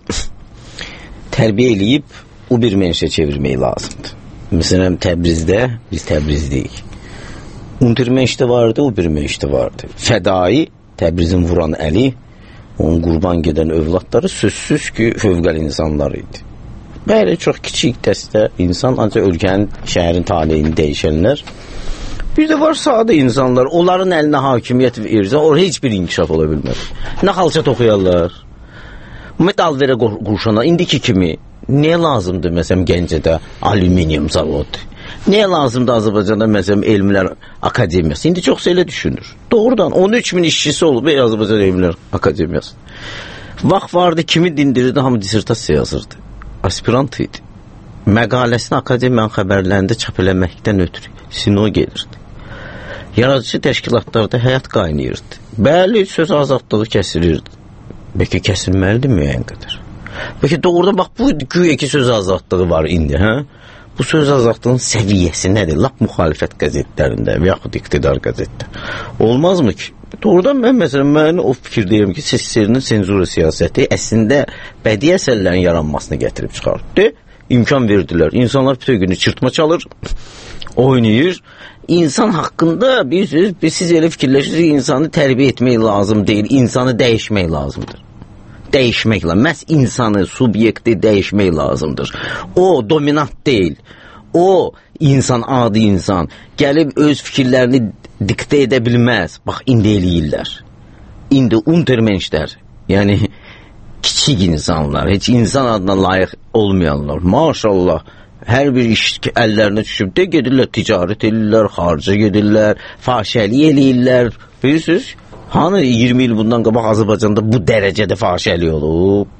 tərbiyə eləyib Übermensch'e çevirmək lazımdır. Məsələn, Təbrizdə, biz Təbrizdəyik. Untermensch də vardı, Übermensch də vardı. Fədai, Təbrizin vuran əli, onun qurban gedən övladları sözsüz ki, fövqəli insanlar idi. Bəli, çox kiçik dəstə insan, ancaq ölkənin, şəhərin taleyini dəyişənlər. Bir də var sadə insanlar, onların əlinə hakimiyyət verirsə, orada heç bir inkişaf ola bilməz. Nə xalça toxuyarlar, metal verə qurşana, indiki kimi, nə lazımdır, məsələn, Gəncədə alüminium zavodu? Nə lazımdır Azərbaycanda, məsələn, elmlər akademiyası? İndi çox elə düşünür. Doğrudan, 13.000 işçisi olub Azərbaycan elmlər akademiyası. Vaxt vardı, kimi dindirirdi, hamı dissertasiya yazırdı. Aspirant idi. Məqaləsini akademiyanın xəbərlərində çap eləməkdən ötürü sino gelirdi. Yaradıcı təşkilatlarda həyat qaynayırdı. Bəli, söz azadlığı kəsirirdi. Bəlkə kəsilməlidir müəyyən qədər. Bəlkə doğrudan, bax, bu güya ki söz azadlığı var indi, hə? Bu söz azadlığının səviyyəsi nədir? Lap müxalifət qəzetlərində və yaxud iqtidar qəzetlər. Olmazmı ki? Doğrudan mən o fikirdəyim ki, SSR-nin senzura siyasəti əslində bədii əsərlərin yaranmasını gətirib çıxardı. İmkan verdilər. İnsanlar bütün günü çırtma çalır, oynayır. İnsan haqqında siz elə fikirləşirsiniz ki, insanı tərbiyə etmək lazım deyil, insanı dəyişmək lazımdır. Dəyişmək lazım. Məhz insanı, subyekti dəyişmək lazımdır. O dominant deyil. O insan, adi insan gəlib öz fikirlərini diktə edə bilməz. Bax, indi eləyirlər. İndi untermenschlər, yəni kiçik insanlar, heç insan adına layiq olmayanlar, maşallah, hər bir iş əllərinə düşüb də gedirlər, ticarət edirlər, xarica gedirlər, fahişəlik eləyirlər. Bilirsiniz, hani 20 il bundan qabaq Azərbaycanda bu dərəcədə fahişəlik olub?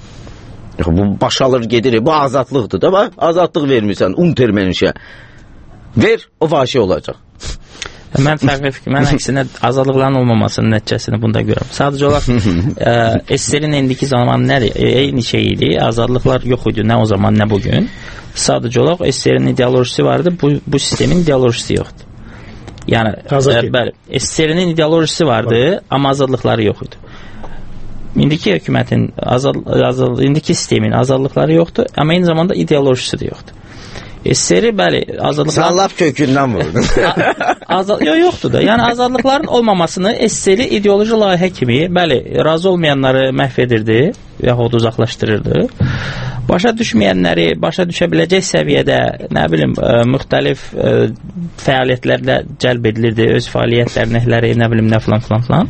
Bu baş alır gedir, bu azadlıqdır da, bax, azadlıq vermirsən untermenschə. Ver, o fahişə olacaq. Mən fərqli fikir, mən əksinə azadlıqların olmamasının nəticəsini bunda görürəm. Sadəcə olaraq SSR-in indiki zaman nədir? Eyni şey idi, azadlıqlar yox idi, nə o zaman, nə bugün. Sadəcə olaraq SSR-in ideolojisi vardı, bu sistemin ideolojisi yoxdur. Yəni, bəli, SSR-in ideolojisi vardı, amma azadlıqları yox idi. İndiki hökumətin, indiki sistemin azadlıqları yoxdur, amma eyni zamanda ideolojisi də yoxdur. SSR bəli, azadlıqlar Sən laf kökündən vurdun. Yoxdur da. Yəni azadlıqların olmamasını SSR ideoloji layihə kimi, bəli, razı olmayanları məhv edirdi, yaxud uzaqlaşdırırdı. Başa düşməyənləri başa düşə biləcək səviyyədə, nə bilim, müxtəlif fəaliyyətlərlə cəlb edilirdi, öz fəaliyyət dərnəkləri, nə bilim, nə filan.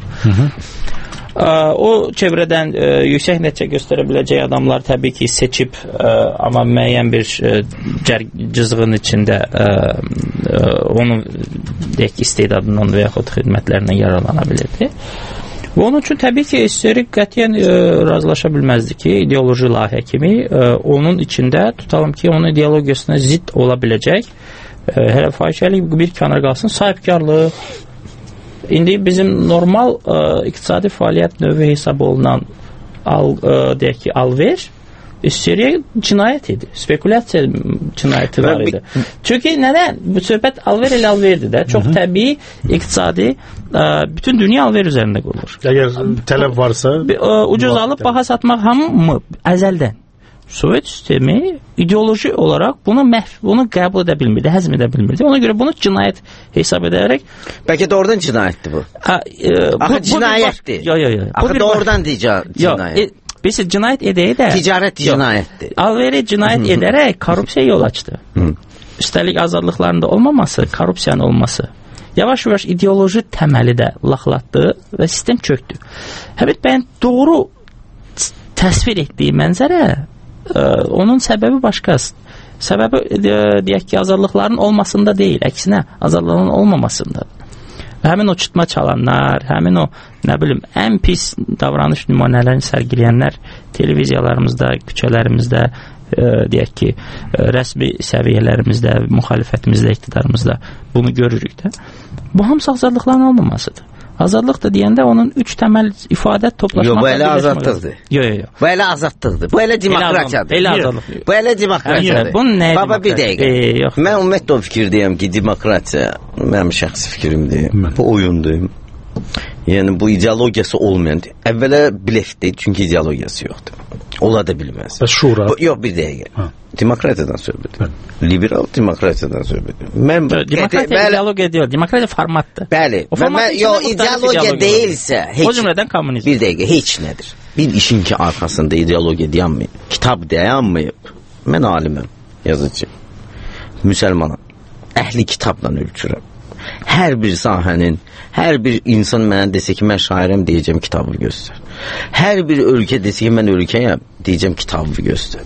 O çevrədən yüksək nəticə göstərə biləcək adamlar təbii ki seçib, amma müəyyən bir cızğın içində onun istedadından və yaxud xidmətlərindən yararlana bilirdi. Və onun üçün təbii ki SSR qətiyyən razılaşa bilməzdi ki, ideoloji layihə kimi onun içində tutalım ki, onun ideologiyasına zidd ola biləcək, hələ fahişəlik bir kənara qalsın, sahibkarlıq. İndi bizim normal iqtisadi fəaliyyət növü hesab olunan deyək ki, alver SSR-yə cinayət idi. Spekulyasiya cinayəti var idi. Çünki nədən? Bu söhbət alver ilə alverdir də. Çox təbii iqtisadi bütün dünya alver üzərində qurulur. Əgər tələb varsa, ucuz alıb baha satmaq hamı əzəldən. Sovet sistemi ideoloji olaraq bunu qəbul edə bilmirdi, həzm edə bilmirdi. Ona görə bunu cinayət hesab edərək... Bəlkə doğrudan cinayətdir bu. Axı cinayətdir. Axı doğrudan cinayət. Biz cinayət edəyi də... Ticarət cinayətdir. Alveri cinayət edərək korrupsiya yol açdı. Üstəlik azadlıqlarında olmaması, korrupsiyanın olması. Yavaş-yavaş ideoloji təməli də laxlatdı və sistem çöktü. Həmid bəyin doğru təsvir etdiyi mənzərə onun səbəbi başqasıdır. Səbəbi deyək ki, azadlıqların olmasında deyil, əksinə azadlığın olmamasındadır. Həmin o çıtma çalanlar, həmin o, nə bilim, ən pis davranış nümunələrini sərgiləyənlər televiziyalarımızda, küçələrimizdə, deyək ki, rəsmi səviyyələrimizdə, müxalifətimizdə, iqtidarımızda bunu görürük də. Bu hamısı azadlıqların olmamasıdır. Azadlıq da deyəndə onun 3 təməl ifadə toplaşmaq. Bu elə azadlıqdır. Bu elə azadlıqdır. Bu elə demokratiyadır. Bu elə demokratiyadır. Baba bir dəqiqə. Mən ümumiyyətlə o fikirdəyəm ki, demokratiya mənim şəxsi fikrimdir. Bu oyundur. Yəni bu ideologiyası olmayandır. Əvvələ blefdir, çünki ideologiyası yoxdur. Ola da bilməz. Şura. Yox, bir dəqiqə. Demokratiyadan söhbət edir. Liberal demokratiyadan söhbət edir. Demokratiya ideologiya deyil, demokratiya formatdır. Bəli. İdeologiya deyilsə, o cümlədən kommunizm. Bir dəqiqə, heç nədir. Bir işin ki arxasında ideologiya dayanmayıb, kitab dayanmayıb. Mən aliməm, yazıcı, müsəlmanam. Əhli kitabla ölçürəm. Hər bir sahənin, hər bir insan mənə desə ki, mən şairəm, deyəcəm kitabı göstər. Hər bir ölkə desə ki, mən ölkəyəm, deyəcəm kitabı göstər.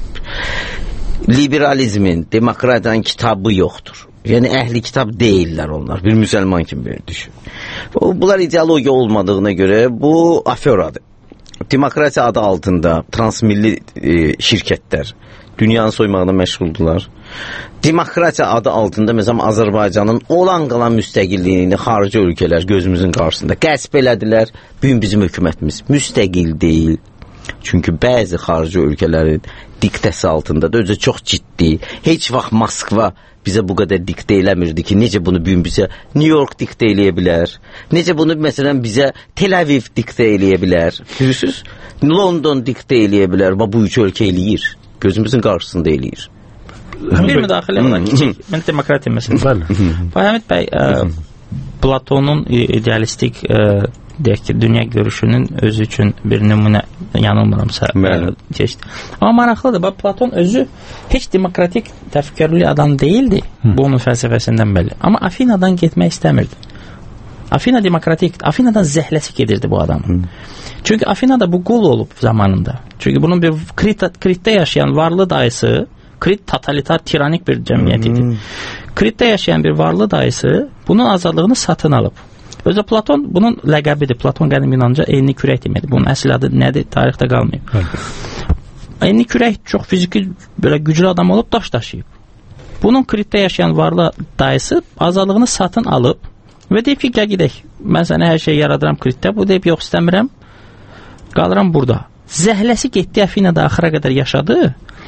Liberalizmin, demokratiyanın kitabı yoxdur. Yəni əhli kitab deyirlər onlar. Bir müsəlman kimi belə düşün. Bunlar ideologiya olmadığına görə bu aferadır. Demokratiya adı altında transmilli şirkətlər dünyanın soymağına məşğuldular. Demokratiya adı altında məsələn Azərbaycanın olan qalan müstəqilliyini xarici ölkələr gözümüzün qarşısında qəsb elədilər. Bugün bizim hökumətimiz müstəqil deyil. Çünki bəzi xarici ölkələrin diktəsi altında da özü çox ciddi. Heç vaxt Moskva bizə bu qədər diktə eləmirdi ki, necə bunu bugün bizə New York diktə eləyə bilər. Necə bunu məsələn bizə Tel Aviv diktə eləyə bilər. Bilirsiniz? London diktə eləyə bilər. Bu üç ölkə eləyir. Gözümüzün qarşısında eləyir. Bir müdaxilə var, kiçik. Mən demokratiya məsələn. Həmid bəy, Platonun idealistik deyək ki, dünya görüşünün özü üçün bir nümunə yanılmıramsa keçdi. Amma maraqlıdır, Platon özü heç demokratik təfəkkürlü adam değildi. Bu onun fəlsəfəsindən bəli. Amma Afinadan getmək istəmirdi. Afina demokratikdir. Afinadan zəhləsi gedirdi bu adamın. Çünki Afinada bu qul olub zamanında. Çünki bunun bir Kritdə yaşayan varlı dayısı, Krit totalitar, tiranik bir cəmiyyət idi. Kritdə yaşayan bir varlı dayısı bunun azadlığını satın alıb. Özü Platon bunun ləqəbidir. Platon qədim Yunanca enli kürək deməkdir. Bunun əsl adı nədir? Tarixdə qalmayıb. Enli kürək çox fiziki belə güclü adam olub daş daşıyıb. Bunun Kritdə yaşayan varlı dayısı azadlığını satın alıb və deyib ki, gəl gedək. Mən sənə hər şey yaradıram Kritdə. Bu deyib, yox istəmirəm. Qalıram burada. Zəhləsi getdi, Afinada axıra qədər yaşadı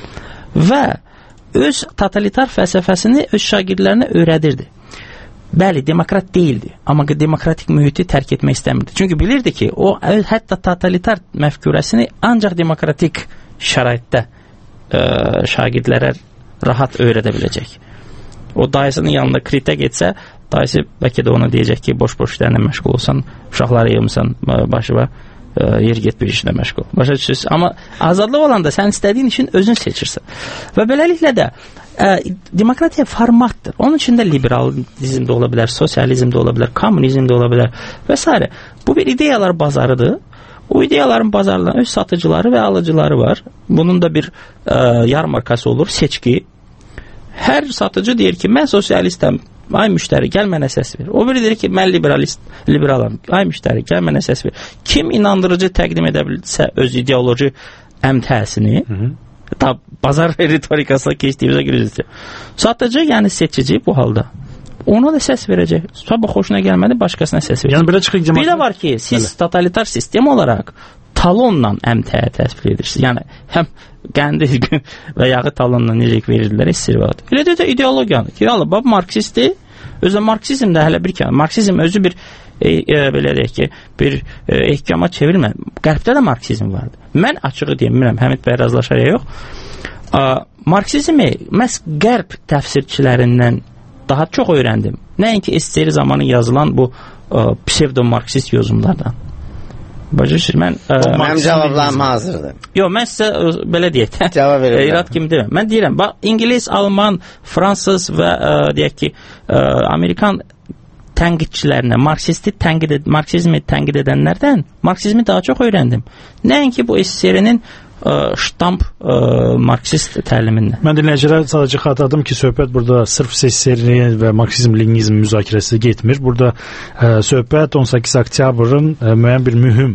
və öz totalitar fəlsəfəsini öz şagirdlərinə öyrədirdi. Bəli, demokrat deyildi, amma demokratik mühiti tərk etmək istəmirdi. Çünki bilirdi ki, o hətta totalitar məfkurəsini ancaq demokratik şəraitdə şagirdlərə rahat öyrədə biləcək. O dayısının yanında kritə getsə, dayısı bəlkə də ona deyəcək ki, boş-boş işlərlə məşğul olsan, uşaqları yığmısan başıva, yer get bir işlə məşğul. Başa düşürsünüz. Amma azadlıq olanda sən istədiyin işin özün seçirsən. Və beləliklə də demokratiya formatdır. Onun içində liberalizm də ola bilər, sosializm də ola bilər, kommunizm də ola bilər və s. Bu bir ideyalar bazarıdır. O ideyaların bazarlarında öz satıcıları və alıcıları var. Bunun da bir yarmarkası olur, seçki. Hər satıcı deyir ki, mən sosialistəm, ay müştəri, gəl mənə səs ver. O biri deyir ki, mən liberalam, ay müştəri, gəl mənə səs ver. Kim inandırıcı təqdim edə bilsə öz ideoloji əmtəsini, da bazar ritorikasına keçdiyimizə görə satıcı, yəni seçici bu halda ona da səs verəcək. Sabah xoşuna gəlmədi, başqasına səs verəcək. Yəni belə çıxın. Bir də var ki, siz totalitar sistem olaraq talonla əmtəyə təsvir edirsiniz. Yəni həm qəndi və yağı talonla necə verirdilər istifadə. Elə də ideologiyanı ki, Allah bab marksistdir. Özü marksizm də hələ bir kənə. Marksizm özü bir belə deyək ki, bir ehkama çevirmə. Qərbdə də marksizm vardı. Mən açığı deyirəm, Həmid bəy razılaşar ya yox. Marksizmi məhz qərb təfsirçilərindən daha çox öyrəndim. Nəinki SSR zamanı yazılan bu psevdo-marksist yazımlardan. Bacırsınız, mənim cavablarım hazırdır. Yox, mən sizə belə deyək. Cavab verirəm. İrad kimi deyirəm. Mən deyirəm, bax, İngiliz, Alman, Fransız və deyək ki, Amerikan tənqidçilərinə, marksizmi tənqid edənlərdən marksizmi daha çox öyrəndim. Nəinki bu SSR-nin ştamp marksist təlimindən. Mən dinləyicilərə sadəcə xatırladım ki, söhbət burada sırf SSR və marksizm-leninizm müzakirəsi getmir. Burada söhbət 18 oktyabrın müəyyən bir mühüm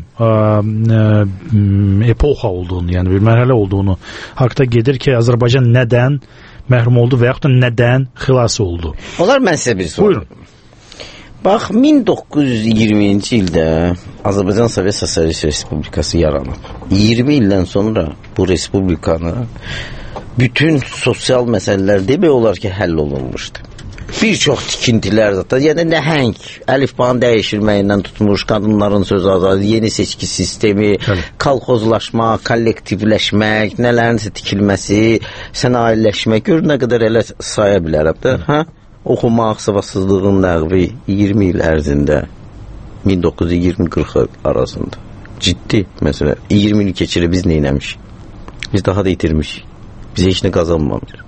epoxa olduğunu, yəni bir mərhələ olduğunu haqda gedir ki, Azərbaycan nədən məhrum oldu və yaxud da nədən xilas oldu? Olar mən sizə bir soru. Buyurun. Bax, 1920-ci ildə Azərbaycan Sovet Sosialist Respublikası yaranıb. 20 ildən sonra bu respublikanı bütün sosial məsələlər demək olar ki, həll olunmuşdu. Bir çox tikintilər zaten, yəni nəhəng, əlifbanın dəyişilməyindən tutmuş, qadınların söz azadlığı, yeni seçki sistemi, kolxozlaşmaq, kollektivləşmək, nələrinsə tikilməsi, sənayiləşmək, gör nə qədər elə saya bilərəm də, hə? Oxumaq, savadsızlığın ləğvi 20 il ərzində 1920-40 arasında ciddi məsələ 20 il keçirib biz neynəmişik? Biz daha da itirmişik. Biz heç nə qazanmamışıq.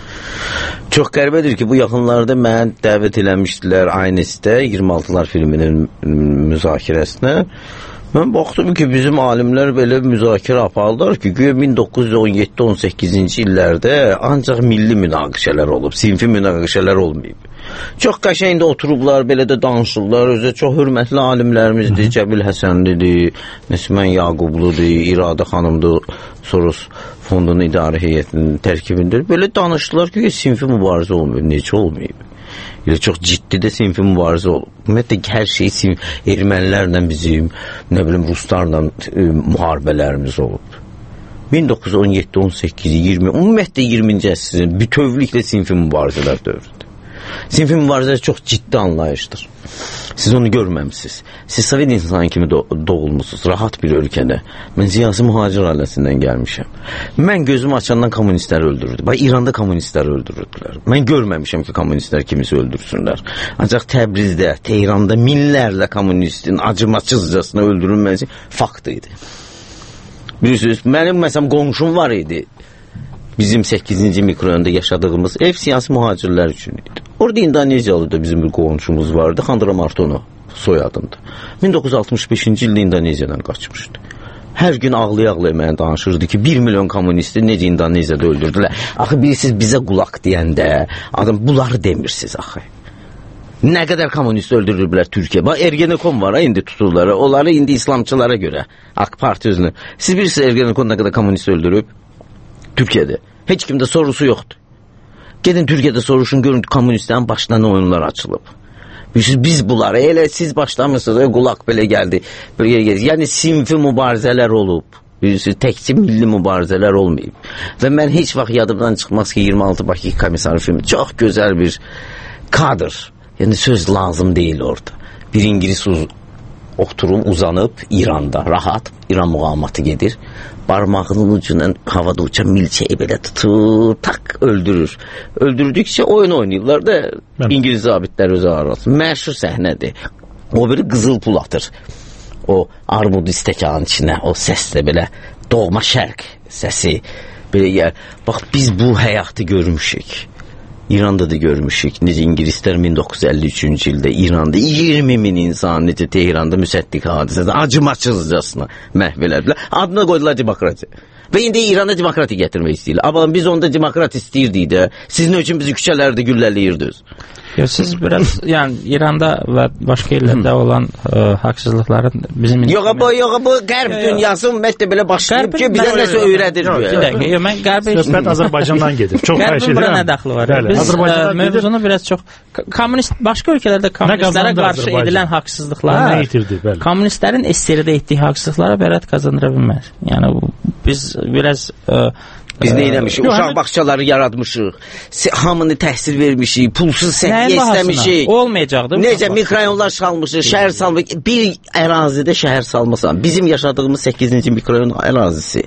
Çox qəribədir ki, bu yaxınlarda mən dəvət eləmişdilər ANS-də 26-lar filminin müzakirəsinə. Mən baxdım ki, bizim alimlər belə müzakirə apardılar ki, güya 1917-18-ci illərdə ancaq milli münaqişələr olub, sinfi münaqişələr olmayıb. Çox qəşəngdə oturublar, belə də danışırlar. Özü çox hörmətli alimlərimizdir, Cəbil Həsənlidir, Nəsmən Yaqubludur, İradə xanımdır, Soros Fondunun idarə heyətinin tərkibində. Belə danışdılar ki, sinfi mübarizə olmayıb, necə olmayıb? Elə çox ciddi də sinfi mübarizə olub. Ümumiyyətlə, hər şey ermənilərlə bizim, nə bilim, ruslarla müharibələrimiz olub. 1917, 18, 20, ümumiyyətlə 20-ci əsrin bütövlüklə sinfi mübarizələr dövrüdür. Sinfi mübarizələr çox ciddi anlayışdır. Siz onu görməmişsiniz. Siz Sovet insanı kimi doğulmuşsunuz, rahat bir ölkədə. Mən siyasi mühacir ailəsindən gəlmişəm. Mən gözümü açandan kommunistləri öldürürdü. Bax, İranda kommunistləri öldürürdülər. Mən görməmişəm ki, kommunistlər kimisi öldürsünlər. Ancaq Təbrizdə, Tehranda minlərlə kommunistin acımasızcasına öldürülməsi fakt idi. Bilirsiniz, mənim məsələn qonşum var idi. Bizim 8-ci mikrorayonda yaşadığımız ev siyasi mühacirlər üçün idi. Orada İndoneziyalı da bizim bir qonşumuz vardı, Xandra Martono soyadında. 1965-ci ildə Indoneziyadan qaçmışdı. Hər gün ağlaya-ağlaya mənə danışırdı ki, 1 milyon kommunisti necə İndoneziyada öldürdülər. Axı bilirsiniz, bizə qulaq deyəndə adam bunları demirsiniz axı. Nə qədər kommunist öldürüblər Türkiyə? Bax, Ergenekon var, indi tuturlar. Onları indi İslamçılara görə, AK Parti özünü. Siz bilirsiniz, Ergenekon nə qədər kommunist öldürüb Türkiyədə? Heç kimdə sorusu yoxdur. Gedin Türkiyədə soruşun, görün kommunistlərin başına nə oyunlar açılıb. Biz bunları, elə siz başlamışsınız, qulaq belə gəldi. Yəni sinfi mübarizələr olub. Təkcə milli mübarizələr olmayıb. Və mən heç vaxt yadımdan çıxmaz ki, 26 Bakı komissarı filmi çox gözəl bir kadr. Yəni söz lazım deyil orada. Bir İngilis oturub, uzanıb İranda, rahat, İran müqaviməti gedir. barmağının ucundan havada uçan milçeyi belə tutur, tak öldürür. Öldürdükçe oyun oynayırlar da İngiliz zabitlər özü arasında. Məşhur səhnədir. O biri qızıl pul atır. O armudu stəkanın içinə, o səslə belə doğma şərq səsi belə gəl. Bax biz bu həyatı görmüşük. İranda da görmüşük. Necə İngilislər 1953-cü ildə İranda 20.000 insan necə Tehranda müsəddiq hadisədə acımasızcasına məhv elədilər. Adına qoydular demokratiya. Və indi İrana demokratiya gətirmək istəyirlər. Amma biz onda demokrat istəyirdik də. Sizin üçün bizi küçələrdə güllələyirdiniz. Siz biraz yəni İranda və başqa yerlərdə olan haqsızlıqların bizim Yox bu qərb dünyası ümumiyyətlə belə başlayıb ki, bizə nəsə öyrədir. Mən qərb söhbət Azərbaycandan gedir. Çox xahiş edirəm. Qərbin bura nə daxlı var? Biz mövzunu biraz çox kommunist başqa ölkələrdə kommunistlərə qarşı edilən haqsızlıqlar, kommunistlərin SSR-də etdiyi haqsızlıqlara bərabər qazandıra bilməz. Yəni biz biraz biz nə eləmişik? Uşaq bağçaları yaratmışıq. Hamını təhsil vermişik, pulsuz səhiyyə istəmişik. Olmayacaqdı. Necə mikrorayonlar salmışıq, şəhər salmışıq. Bir ərazidə şəhər salmasan, bizim yaşadığımız 8-ci mikrorayon ərazisi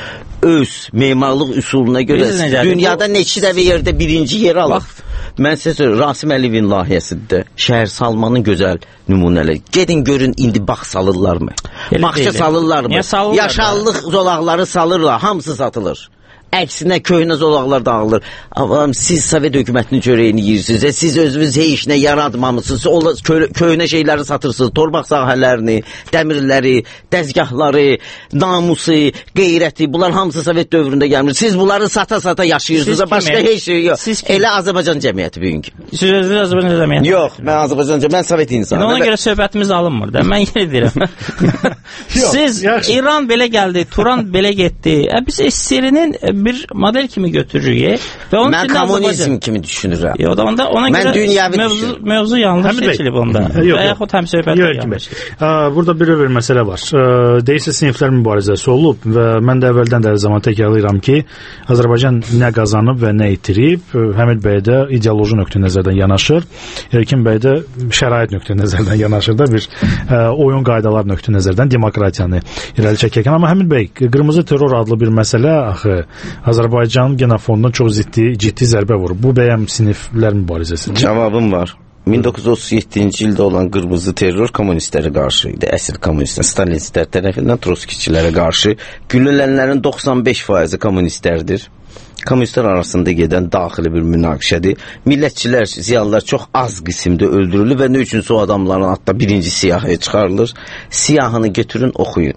öz memarlıq üsuluna görə dünyada neçə dəfə yerdə birinci yer alır. Mən sizə söyləyirəm, Rasim Əliyevin layihəsində şəhər salmanın gözəl nümunələri. Gedin görün indi bağ salırlarmı? Bağça salırlarmı? Yaşallıq zolaqları salırlar, hamısı satılır. Əksinə köhnə zolaqlar dağılır. Amma siz Sovet hökumətinin çörəyini yeyirsiniz. Siz özünüz heç nə yaratmamısınız. Köhnə şeyləri satırsınız. Torpaq sahələrini, dəmirləri, dəzgahları, namusu, qeyrəti. Bunlar hamısı Sovet dövründə gəlmir. Siz bunları sata-sata yaşayırsınız. Başqa heç şey yox. Elə Azərbaycan cəmiyyəti bugünkü. Siz özünüz Azərbaycan cəmiyyəti? Yox, mən Azərbaycan cəmiyyəti, mən Sovet insanım. Ona görə söhbətimiz alınmır da. Mən yenə deyirəm. Siz İran belə gəldi, Turan belə getdi. Biz SSR-nin bir model kimi götürürük və onun mən kommunizm kimi düşünürəm. Ona görə mövzu yanlış seçilib onda. Və yaxud həm söhbət yanlış. Burada bir məsələ var. Deyilsiz siniflər mübarizəsi olub və mən də əvvəldən də hər zaman təkrarlayıram ki, Azərbaycan nə qazanıb və nə itirib. Həmid bəy də ideoloji nöqteyi nəzərdən yanaşır. Erkin bəy də şərait nöqteyi nəzərdən yanaşır da bir oyun qaydaları nöqteyi nəzərdən demokratiyanı irəli çəkərkən. Amma Həmid bəy, qırmızı terror adlı bir məsələ axı Azərbaycanın genofondan çox ciddi zərbə vurur. Bu bəyəm siniflər mübarizəsidir. Cavabım var. 1937-ci ildə olan qırmızı terror kommunistlərə qarşı idi. Əsl kommunistlər, stalinistlər tərəfindən troskiçilərə qarşı. Güllələnlərin 95% kommunistlərdir. Kommunistlər arasında gedən daxili bir münaqişədir. Millətçilər, ziyalılar çox az qismdə öldürülür və nə üçünsə o adamların hatta birinci siyahıya çıxarılır. Siyahını götürün, oxuyun.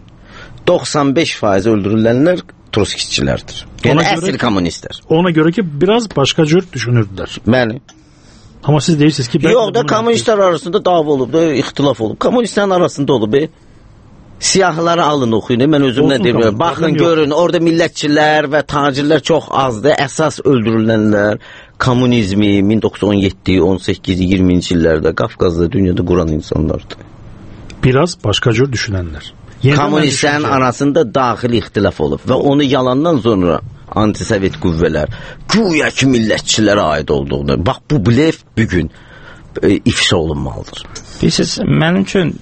95% öldürülənlər troskiçilərdir. Yəni əsl kommunistlər. Ona görə ki, biraz başqa cür düşünürdülər. Bəli. Amma siz deyirsiniz ki... Yox da, kommunistlər arasında dava olub da, ixtilaf olub. Kommunistlərin arasında olub, siyahıları alın, oxuyun. Mən özümdən demiyorum. Baxın, görün, orada millətçilər və tacirlər çox azdır. Əsas öldürülənlər kommunizmi 1917, 18, 20-ci illərdə Qafqazda, dünyada quran insanlardır. Biraz başqa cür düşünənlər. Kommunistlərin arasında daxili ixtilaf olub və onu yalandan sonra antisovet qüvvələr güya ki millətçilərə aid olduğunu, bax bu blef bugün ifşa olunmalıdır. Bilirsiniz, mənim üçün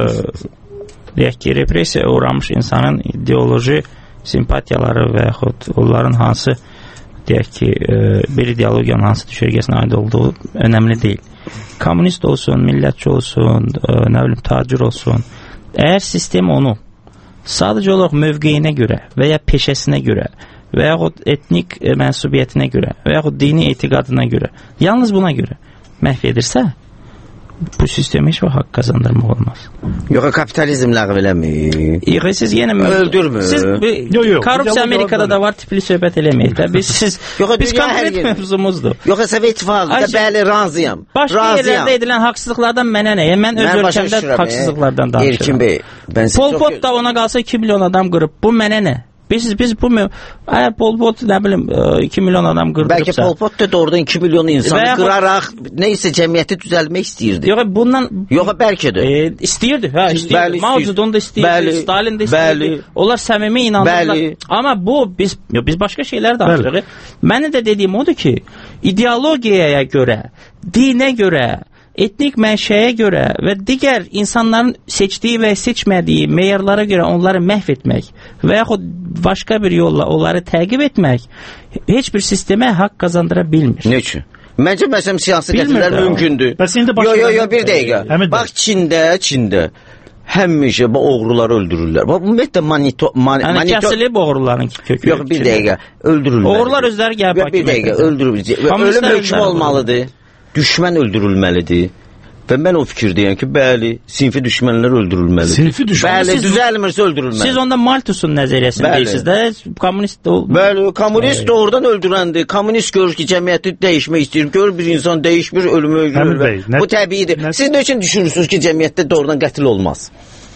deyək ki, repressiya uğramış insanın ideoloji simpatiyaları və yaxud onların hansı deyək ki, bir ideologiyanın hansı düşərgəsinə aid olduğu önəmli deyil. Kommunist olsun, millətçi olsun, nə bilim, tacir olsun, əgər sistem onu sadəcə olaraq mövqeyinə görə və ya peşəsinə görə və yaxud etnik mənsubiyyətinə görə və yaxud dini etiqadına görə, yalnız buna görə məhv edirsə, bu sistemi heç vaxt haqq qazandırmaq olmaz. Yox, kapitalizm ləğv eləmir. Yox, siz yenə öldürmür. Siz korrupsiya Amerikada da var, tipli söhbət eləməyik də. Biz konkret mövzumuzdur. Yox, Sovet İttifaqında bəli, razıyam. Başqa yerlərdə edilən haqsızlıqlardan mənə nə? Mən öz ölkəmdə haqsızlıqlardan danışıram. Erkin bəy, Pol Pot da ona qalsa 2 milyon adam qırıb. Bu mənə nə? Biz bu əgər Pol Pot nə bilim 2 milyon adam qırdırıbsa, bəlkə Pol Pot da oradan 2 milyon insanı qıraraq neysə cəmiyyəti düzəlmək istəyirdi. Yox, bundan bəlkə də istəyirdi, istəyirdi. Mao Zedong da istəyirdi, Stalin də istəyirdi. Onlar səmimi inanırlar. Amma bu biz başqa şeylər danışırıq. Mənim də dediyim odur ki, ideologiyaya görə, dinə görə etnik mənşəyə görə və digər insanların seçdiyi və seçmədiyi meyarlara görə onları məhv etmək və yaxud başqa bir yolla onları təqib etmək heç bir sistemə haqq qazandıra bilmir. Nə üçün? Məncə məsələn siyasi qətllər mümkündür. Yox, bir dəqiqə. Bax Çində həmişə bu oğruları öldürürlər. Bax ümumiyyətlə kəsilib oğruların kökü. Yox, bir dəqiqə. Öldürürlər. Oğrular özləri gəlib hakimiyyətə. Bir dəqiqə, öldürülür. Ölüm hökmü olmalıdır. Düşmən öldürülməlidir. Və mən o fikirdəyəm ki, bəli, sinfi düşmənlər öldürülməlidir. Sinfi düşmənlər? Bəli, düzəlmirsə öldürülməlidir. Siz onda Malthus'un nəzəriyyəsini deyirsiniz də, kommunist də olmur. Bəli, kommunist doğrudan öldürəndir. Kommunist görür ki, cəmiyyəti dəyişmək istəyir. Görür bir insan dəyişmir, ölümü öldürür. Bu təbiidir. Siz nə üçün düşünürsünüz ki, cəmiyyətdə doğrudan qətl olmaz?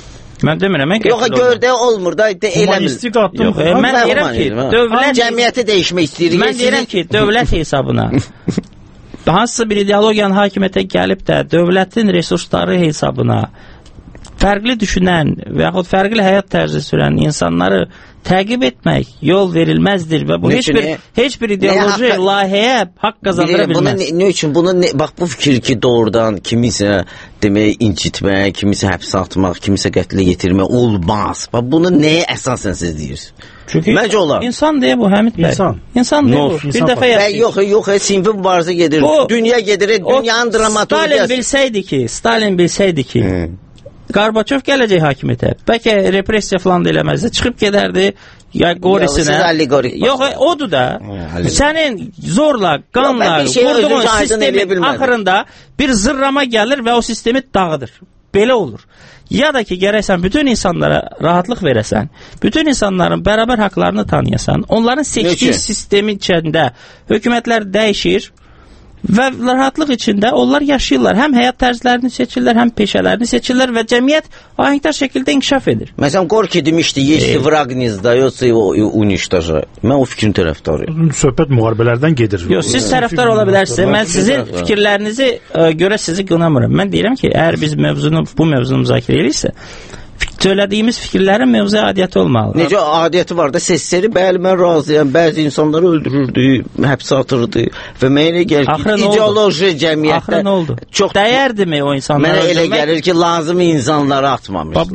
Mən demirəm, mən yox, gördə olmur da, humanistik addım. Mən deyirəm ki, dövlət cəmiyyəti dəyişmək istəyir. Mən deyirəm ki, dövlət hesabına hansısa bir ideologiyanın hakimiyyətə gəlib də dövlətin resursları hesabına fərqli düşünən və yaxud fərqli həyat tərzi sürən insanları təqib etmək yol verilməzdir və bu heç bir ideoloji layihəyə haqq qazandıra bilməz. Nə üçün? Bax bu fikir ki, doğrudan kimisə demək incitmək, kimisə həbsə atmaq, kimisə qətlə yetirmək olmaz. Bax bunu nəyə əsasən siz deyirsiniz? Çünki insan deyə bu Həmid bəy. İnsan deyə bu. Bir dəfə yox, sinfi mübarizə gedir. Dünya gedir, dünyanın dramaturgiyası. Stalin bilsəydi ki, Qarbaçov gələcək hakimiyyətə. Bəlkə repressiya falan da eləməzdi. Çıxıb gedərdi qorisinə. Yox, odur da. Sənin zorla, qanla qurduğun sistemin axırında bir zırrama gəlir və o sistemi dağıdır. Belə olur. Ya da ki, gərəksən bütün insanlara rahatlıq verəsən, bütün insanların bərabər haqlarını tanıyasan, onların seçdiyi sistemin içində hökumətlər dəyişir və rahatlıq içində onlar yaşayırlar. Həm həyat tərzlərini seçirlər, həm peşələrini seçirlər və cəmiyyət ahəngdar şəkildə inkişaf edir. Məsələn, Gorki demişdi, если враг не сдается, его уничтожают. Mən o fikrin tərəfdarıyım. Söhbət müharibələrdən gedir. Yox, siz tərəfdar ola bilərsiniz. Mən sizin fikirlərinizi görə sizi qınamıram. Mən deyirəm ki, əgər biz bu mövzunu müzakirə edirsə, söylədiyimiz fikirlərin mövzuya adiyyəti olmalı. Necə adiyyəti var da, sesləri bəli, mən razıyam. Bəzi insanları öldürürdü, həbsə atırdı və mənə gəlir ki, ideoloji cəmiyyətdə axırı nə oldu? Dəyərdimi o insanları öldürmək? Mənə elə gəlir ki, lazım insanları atmamışlar.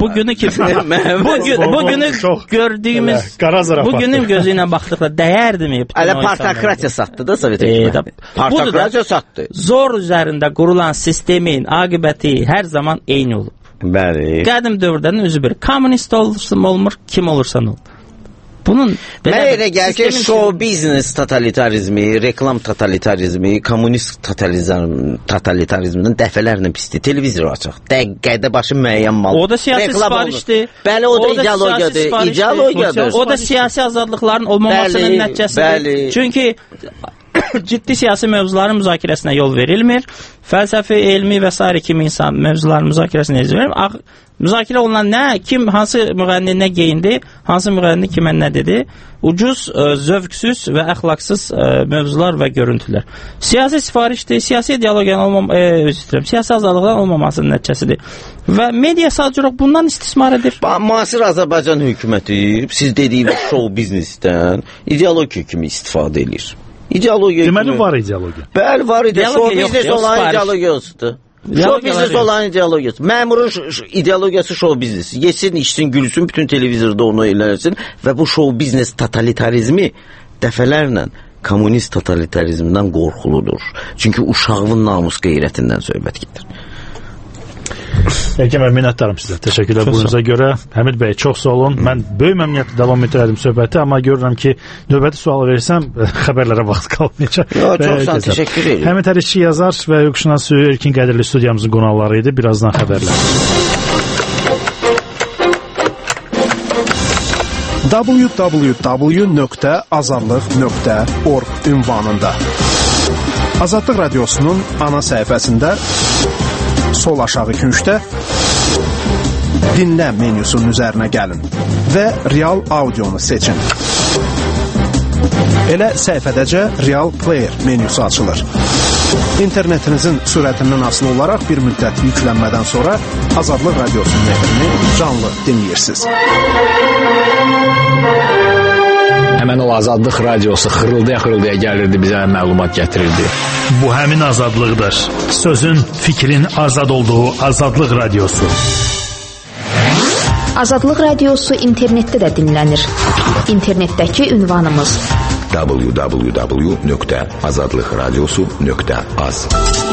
Bugünü gördüyümüz, bugünün gözü ilə baxdıqda dəyərdimi? Hələ partokratiya satdı da Sovet hökuməti. Partokratiya satdı. Zor üzərində qurulan sistemin aqibəti hər zaman eyni olub. Bəli. Qədim dövrdən özü bir kommunist olmur, kim olursan ol. Bunun mənə elə gəlir ki, show business totalitarizmi, reklam totalitarizmi, kommunist totalitarizminin dəfələrlə pisdir. Televizor açıq. Dəqiqədə başı müəyyən mal. O da siyasi sifarişdir. Bəli, o da ideologiyadır. O da siyasi azadlıqların olmamasının nəticəsidir. Çünki ciddi siyasi mövzuların müzakirəsinə yol verilmir. Fəlsəfi, elmi və s. kimi insan mövzuların müzakirəsinə yol verilmir. Müzakirə olunan nə? Kim, hansı müğənni nə geyindi? Hansı müğənni kimə nə dedi? Ucuz, zövqsüz və əxlaqsız mövzular və görüntülər. Siyasi sifarişdir, siyasi ideologiyanın siyasi azadlıqların olmamasının nəticəsidir. Və media sadəcə bundan istismar edir. Müasir Azərbaycan hökuməti, siz dediyiniz show biznesdən ideologiya kimi istifadə edir. Deməli var ideologiya. Bəli, var ideologiya. Show biznes olan ideologiyasıdır. Show biznes olan ideologiyası. Məmurun ideologiyası show biznes. Yesin, içsin, gülsün, bütün televizorda onu eləsin və bu show biznes totalitarizmi dəfələrlə kommunist totalitarizmdən qorxuludur. Çünki uşağın namus qeyrətindən söhbət gedir. Peki, mən minnətdarım sizə. Təşəkkürlər buyunuza görə. Həmid bəy, çox sağ olun. Mən böyük məmnuniyyətlə davam etdirdim söhbəti, amma görürəm ki, növbəti sual versəm, xəbərlərə vaxt qalmayacaq. Çox sağ olun, təşəkkür edirəm. Həmid Ərişçi yazar və hüquqşünas İlkin Qədirli studiyamızın qonaqları idi. Birazdan xəbərlər. www.azadlıq.org ünvanında Azadlıq Radiosunun ana səhifəsində sol aşağı küncdə dinlə menyusunun üzərinə gəlin və real audionu seçin. Elə səhifədəcə Real Player menyusu açılır. İnternetinizin sürətindən asılı olaraq bir müddət yüklənmədən sonra Azadlıq Radiosunun efrini canlı dinləyirsiniz. Həmən o Azadlıq radiosu xırıldaya-xırıldaya gəlirdi, bizə məlumat gətirirdi. Bu həmin azadlıqdır. Sözün, fikrin azad olduğu Azadlıq radiosu. Azadlıq radiosu internetdə də dinlənir. İnternetdəki ünvanımız www.azadlıqradiosu.az